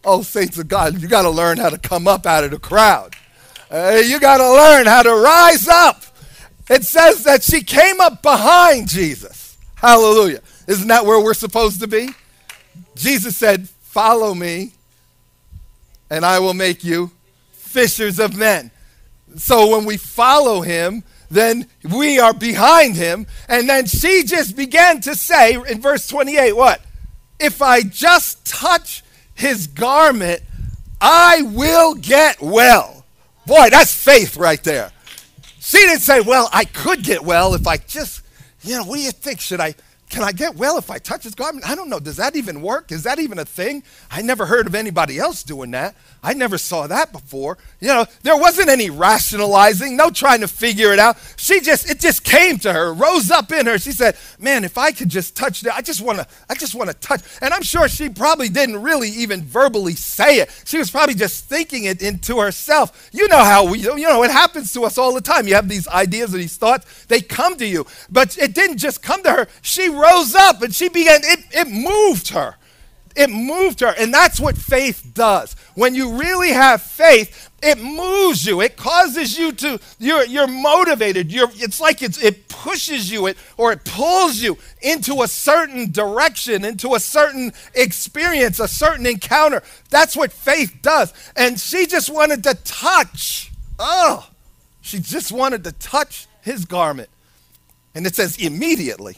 Oh, saints of God, you got to learn how to come up out of the crowd. You got to learn how to rise up. It says that she came up behind Jesus. Hallelujah. Isn't that where we're supposed to be? Jesus said, follow me, and I will make you fishers of men. So when we follow him, then we are behind him. And then she just began to say in verse 28, what? If I just touch his garment, I will get well. Boy, that's faith right there. She didn't say, well, I could get well if I just, what do you think? Can I get well if I touch his garment? I don't know. Does that even work? Is that even a thing? I never heard of anybody else doing that. I never saw that before. There wasn't any rationalizing, no trying to figure it out. It just came to her, rose up in her. She said, man, if I could just touch that, I just want to touch. And I'm sure she probably didn't really even verbally say it. She was probably just thinking it into herself. You know how it happens to us all the time. You have these ideas or these thoughts, they come to you. But it didn't just come to her. She rose up and she began, it moved her. It moved her. And that's what faith does. When you really have faith, it moves you. It causes you to, you're motivated. It's like it pushes you, it pulls you into a certain direction, into a certain experience, a certain encounter. That's what faith does. And she just wanted to touch. She just wanted to touch his garment. And it says immediately,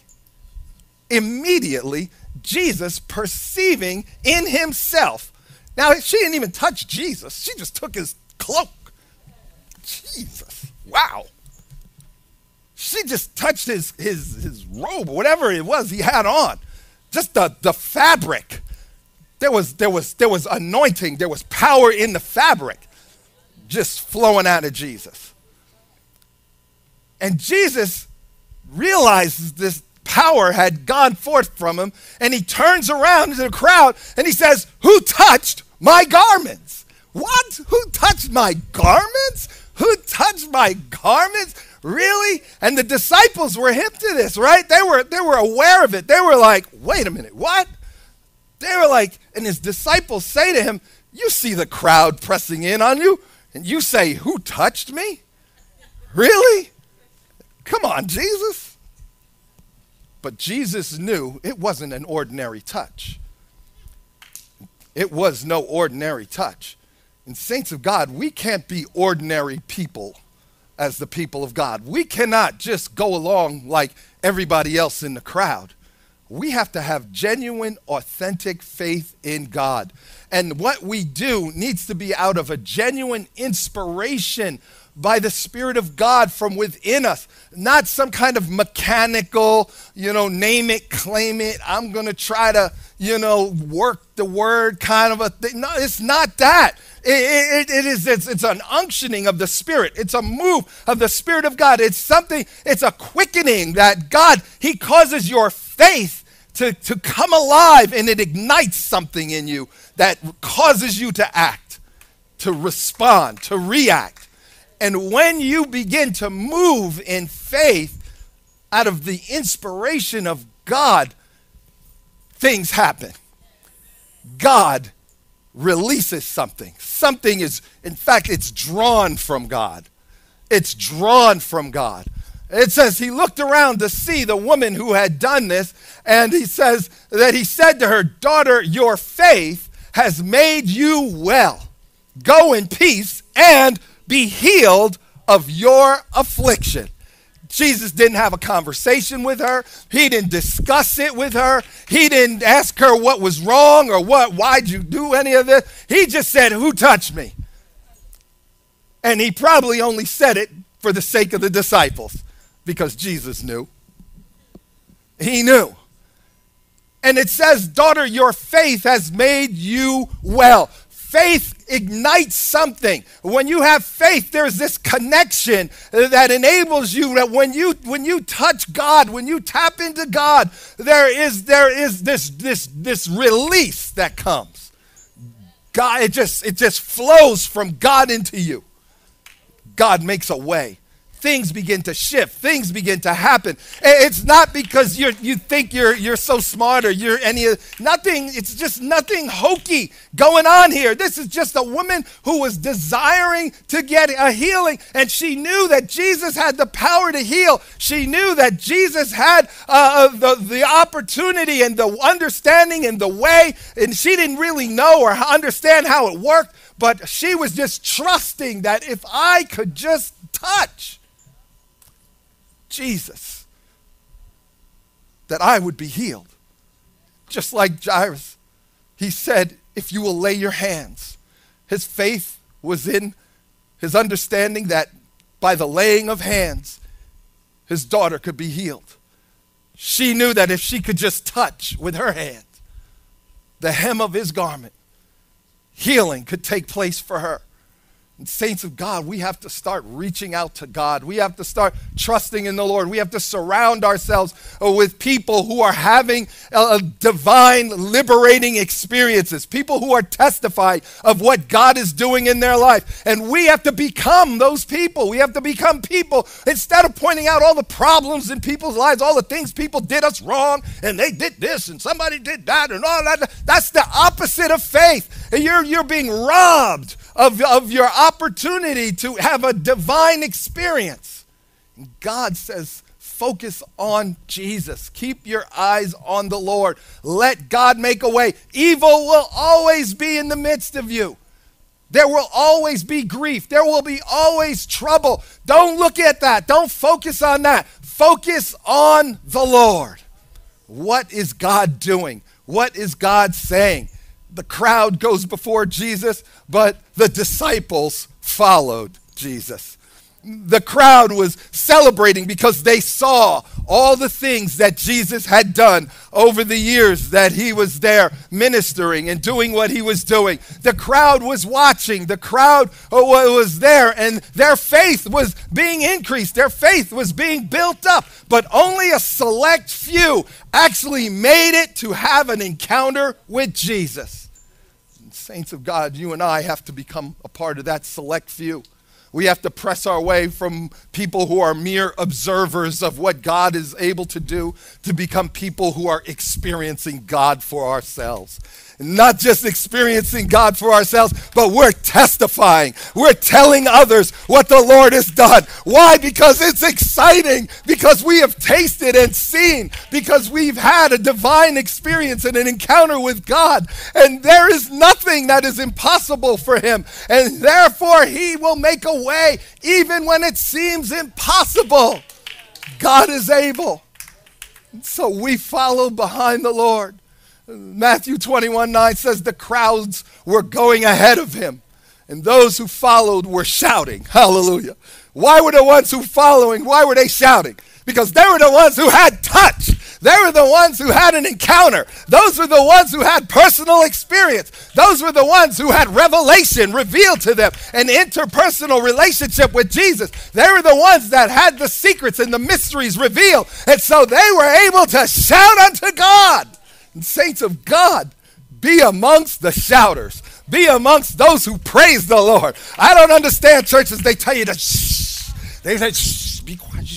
Jesus, perceiving in himself. Now, she didn't even touch Jesus. She just took his cloak. Jesus. Wow. She just touched his robe, whatever it was he had on. Just the fabric. There was anointing. There was power in the fabric just flowing out of Jesus. And Jesus realizes this power had gone forth from him, and he turns around to the crowd and he says, who touched my garments? What? Who touched my garments? Who touched my garments? Really? And the disciples were hip to this, right? They were aware of it. They were like, wait a minute, what? They were like, and his disciples say to him, you see the crowd pressing in on you, and you say, who touched me? Really? Come on, Jesus. But Jesus knew it wasn't an ordinary touch. It was no ordinary touch. And saints of God, we can't be ordinary people as the people of God. We cannot just go along like everybody else in the crowd. We have to have genuine, authentic faith in God. And what we do needs to be out of a genuine inspiration by the Spirit of God from within us, not some kind of mechanical, name it, claim it, I'm going to try to, work the word kind of a thing. No, it's not that. It's an unctioning of the Spirit. It's a move of the Spirit of God. It's a quickening that God, he causes your faith to come alive, and it ignites something in you that causes you to act, to respond, to react. And when you begin to move in faith out of the inspiration of God, things happen. God releases something. Something is, in fact, it's drawn from God. It's drawn from God. It says he looked around to see the woman who had done this, and he says that he said to her, daughter, your faith has made you well. Go in peace and be healed of your affliction. Jesus didn't have a conversation with her. He didn't discuss it with her. He didn't ask her what was wrong or why'd you do any of this. He just said, who touched me? And he probably only said it for the sake of the disciples because Jesus knew. He knew. And it says, daughter, your faith has made you well. Faith ignites something. When you have faith, there's this connection that enables you that when you touch God, when you tap into God, there is this release that comes. God, it just flows from God into you. God makes a way. things begin to shift. Things begin to happen. It's not because you think you're so smart or you're nothing. It's just nothing hokey going on here. This is just a woman who was desiring to get a healing, and she knew that Jesus had the power to heal. She knew that Jesus had the opportunity and the understanding and the way, and she didn't really know or understand how it worked, but she was just trusting that if I could just touch Jesus, that I would be healed. Just like Jairus, he said, if you will lay your hands. His faith was in his understanding that by the laying of hands, his daughter could be healed. She knew that if she could just touch with her hand the hem of his garment, healing could take place for her. And saints of God, we have to start reaching out to God. We have to start trusting in the Lord. We have to surround ourselves with people who are having divine liberating experiences, people who are testifying of what God is doing in their life. And we have to become those people. We have to become people, instead of pointing out all the problems in people's lives, all the things people did us wrong, and they did this, and somebody did that, and all that. That's the opposite of faith. You're being robbed of your opportunity to have a divine experience. And God says, focus on Jesus. Keep your eyes on the Lord. Let God make a way. Evil will always be in the midst of you. There will always be grief. There will be always trouble. Don't look at that. Don't focus on that. Focus on the Lord. What is God doing? What is God saying? The crowd goes before Jesus, but the disciples followed Jesus. The crowd was celebrating because they saw all the things that Jesus had done over the years that he was there ministering and doing what he was doing. The crowd was watching. The crowd was there, and their faith was being increased. Their faith was being built up, but only a select few actually made it to have an encounter with Jesus. Saints of God, you and I have to become a part of that select few. We have to press our way from people who are mere observers of what God is able to do to become people who are experiencing God for ourselves. Not just experiencing God for ourselves, but we're testifying. We're telling others what the Lord has done. Why? Because it's exciting. Because we have tasted and seen. Because we've had a divine experience and an encounter with God. And there is nothing that is impossible for him. And therefore, he will make a way even when it seems impossible. God is able. So we follow behind the Lord. Matthew 21:9 says the crowds were going ahead of him, and those who followed were shouting. Hallelujah. Why were the ones who following, why were they shouting? Because they were the ones who had touch. They were the ones who had an encounter. Those were the ones who had personal experience. Those were the ones who had revelation revealed to them, an interpersonal relationship with Jesus. They were the ones that had the secrets and the mysteries revealed, and so they were able to shout unto God. And saints of God, be amongst the shouters. Be amongst those who praise the Lord. I don't understand churches, they tell you to shh. They say, shh, be quiet.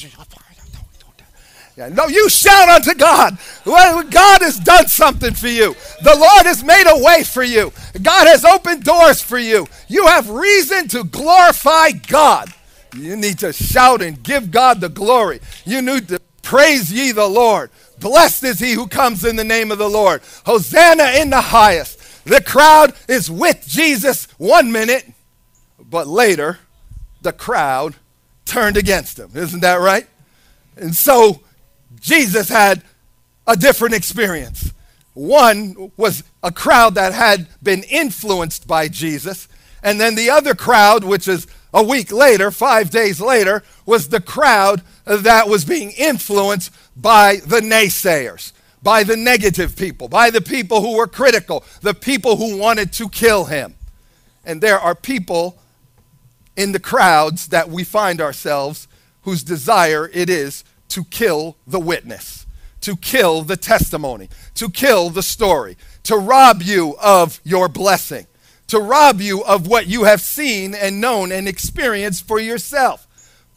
No, you shout unto God. Well, God has done something for you. The Lord has made a way for you. God has opened doors for you. You have reason to glorify God. You need to shout and give God the glory. You need to praise ye the Lord. Blessed is he who comes in the name of the Lord. Hosanna in the highest. The crowd is with Jesus 1 minute, but later the crowd turned against him. Isn't that right? And so Jesus had a different experience. One was a crowd that had been influenced by Jesus, and then the other crowd, which is a week later, 5 days later, was the crowd that was being influenced by the naysayers, by the negative people, by the people who were critical, the people who wanted to kill him. And there are people in the crowds that we find ourselves whose desire it is to kill the witness, to kill the testimony, to kill the story, to rob you of your blessing, to rob you of what you have seen and known and experienced for yourself.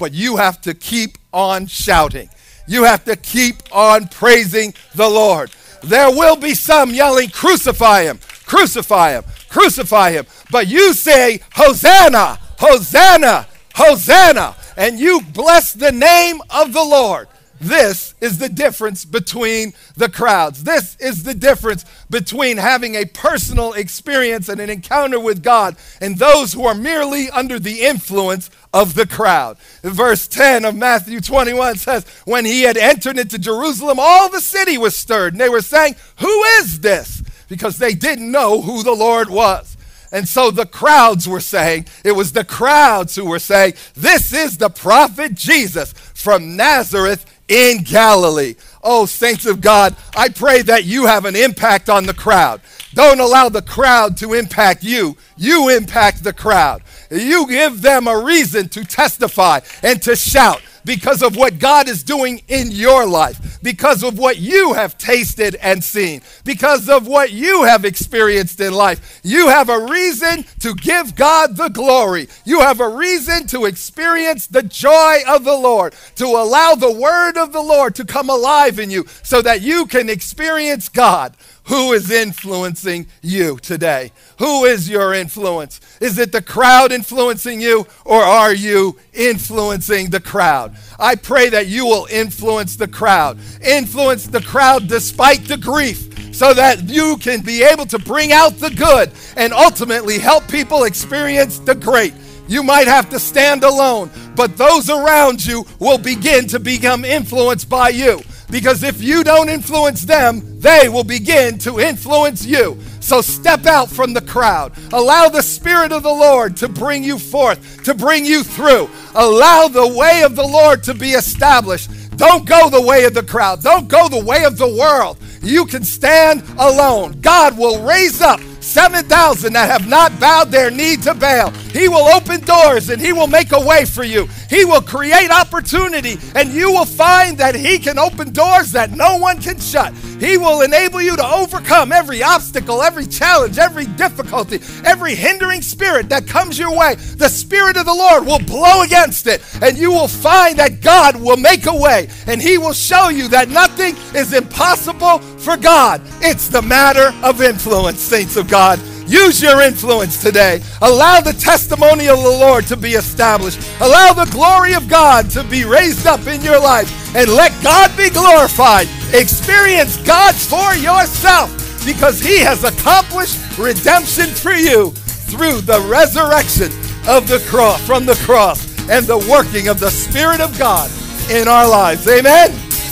but you have to keep on shouting. You have to keep on praising the Lord. There will be some yelling, crucify him, crucify him, crucify him. But you say, Hosanna, Hosanna, Hosanna, and you bless the name of the Lord. This is the difference between the crowds. This is the difference between having a personal experience and an encounter with God and those who are merely under the influence of the crowd. Verse 10 of Matthew 21 says, when he had entered into Jerusalem, all the city was stirred, and they were saying, who is this? Because they didn't know who the Lord was. And so the crowds were saying, it was the crowds who were saying, this is the prophet Jesus from Nazareth in Galilee. Oh, saints of God, I pray that you have an impact on the crowd. Don't allow the crowd to impact you. You impact the crowd. You give them a reason to testify and to shout because of what God is doing in your life, because of what you have tasted and seen, because of what you have experienced in life. You have a reason to give God the glory. You have a reason to experience the joy of the Lord, to allow the word of the Lord to come alive in you so that you can experience God. Who is influencing you today? Who is your influence? Is it the crowd influencing you, or are you influencing the crowd? I pray that you will influence the crowd. Influence the crowd despite the grief, so that you can be able to bring out the good and ultimately help people experience the great. You might have to stand alone, but those around you will begin to become influenced by you. Because if you don't influence them, they will begin to influence you. So step out from the crowd. Allow the Spirit of the Lord to bring you forth, to bring you through. Allow the way of the Lord to be established. Don't go the way of the crowd. Don't go the way of the world. You can stand alone. God will raise up 7,000 that have not bowed their knee to Baal. He will open doors and he will make a way for you. He will create opportunity, and you will find that he can open doors that no one can shut. He will enable you to overcome every obstacle, every challenge, every difficulty, every hindering spirit that comes your way. The Spirit of the Lord will blow against it, and you will find that God will make a way, and he will show you that nothing is impossible for God. It's the matter of influence, saints of God. Use your influence today. Allow the testimony of the Lord to be established. Allow the glory of God to be raised up in your life, and let God be glorified. Experience God for yourself, because he has accomplished redemption for you through the resurrection of the cross, from the cross, and the working of the Spirit of God in our lives. Amen?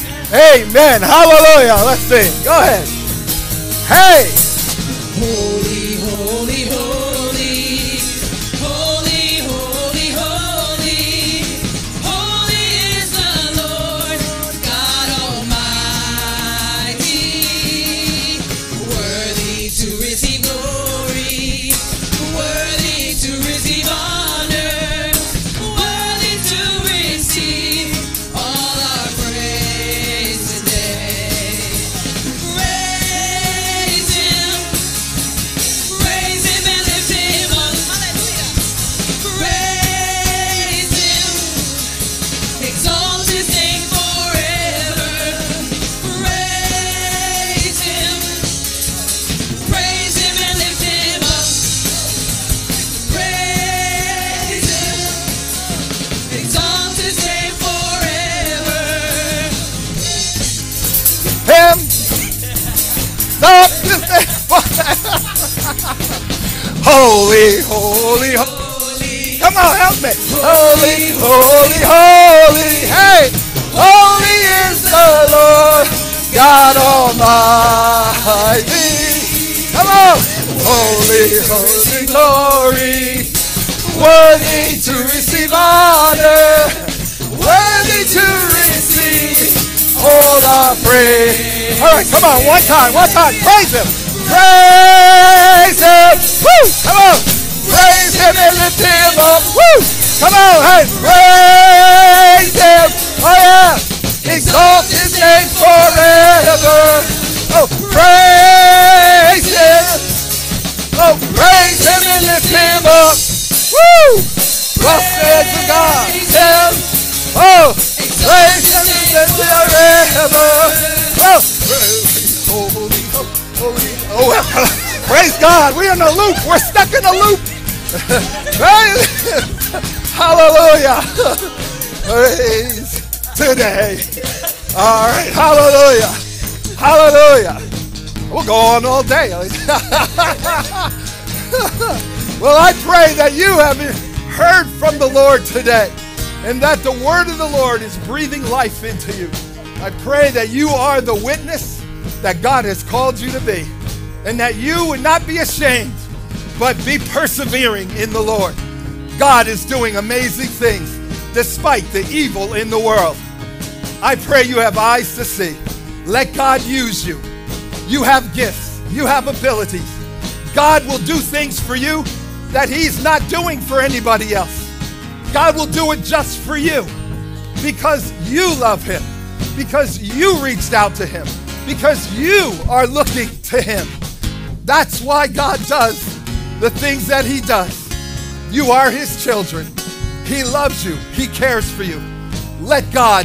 Amen. Hallelujah. Let's sing. Go ahead. Hey. Holy, holy, holy, holy, holy, holy, holy is the Lord God Almighty, worthy to receive glory, worthy to receive honor, worthy to receive all our praise today. Praise him. Praise him and lift him up. Hallelujah. Praise him. Exalt his name forever. Praise him. Praise him and lift him up. Praise him. Exalt his name forever. Him. Stop this thing. Holy, holy, holy. Come on, help me. Holy, holy, holy. Hey, holy is the Lord God Almighty. Come on. Holy, holy, glory. Worthy to receive honor. Worthy to receive all our praise. All right, come on, one time. Praise him. Praise him. Woo! Come on. Praise him and lift him up. Woo! Come on. Hey, praise him. Oh, yeah. Exalt his name forever. Oh, praise him. Oh, praise him and lift him up. Woo! Blessed is the God. Him. Praise God. We're in a loop. We're stuck in a loop. Hallelujah. Praise today. All right. Hallelujah. Hallelujah. We'll go on all day. Well, I pray that you have heard from the Lord today and that the word of the Lord is breathing life into you. I pray that you are the witness that God has called you to be and that you would not be ashamed but be persevering in the Lord. God is doing amazing things despite the evil in the world. I pray you have eyes to see. Let God use you. You have gifts. You have abilities. God will do things for you that he's not doing for anybody else. God will do it just for you because you love him, because you reached out to him, because you are looking to him. That's why God does the things that he does. You are his children. He loves you. He cares for you. Let God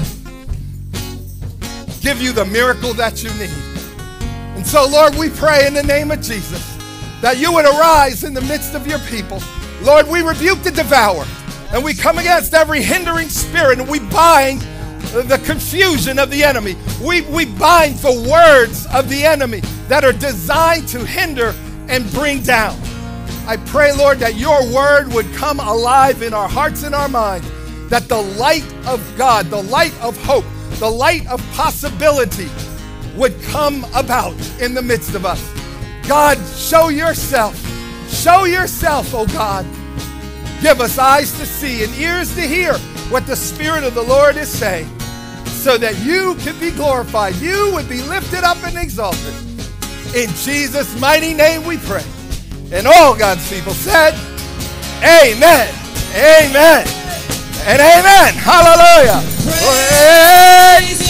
give you the miracle that you need. And so, Lord, we pray in the name of Jesus that you would arise in the midst of your people. Lord, we rebuke the devourer, and we come against every hindering spirit, and we bind the confusion of the enemy. We bind the words of the enemy that are designed to hinder and bring down. I pray, Lord, that your word would come alive in our hearts and our minds, that the light of God, the light of hope, the light of possibility would come about in the midst of us. God, show yourself. Show yourself, oh God. Give us eyes to see and ears to hear what the Spirit of the Lord is saying, so that you can be glorified. You would be lifted up and exalted. In Jesus' mighty name we pray. And all God's people said, amen, amen, and amen. Hallelujah. Praise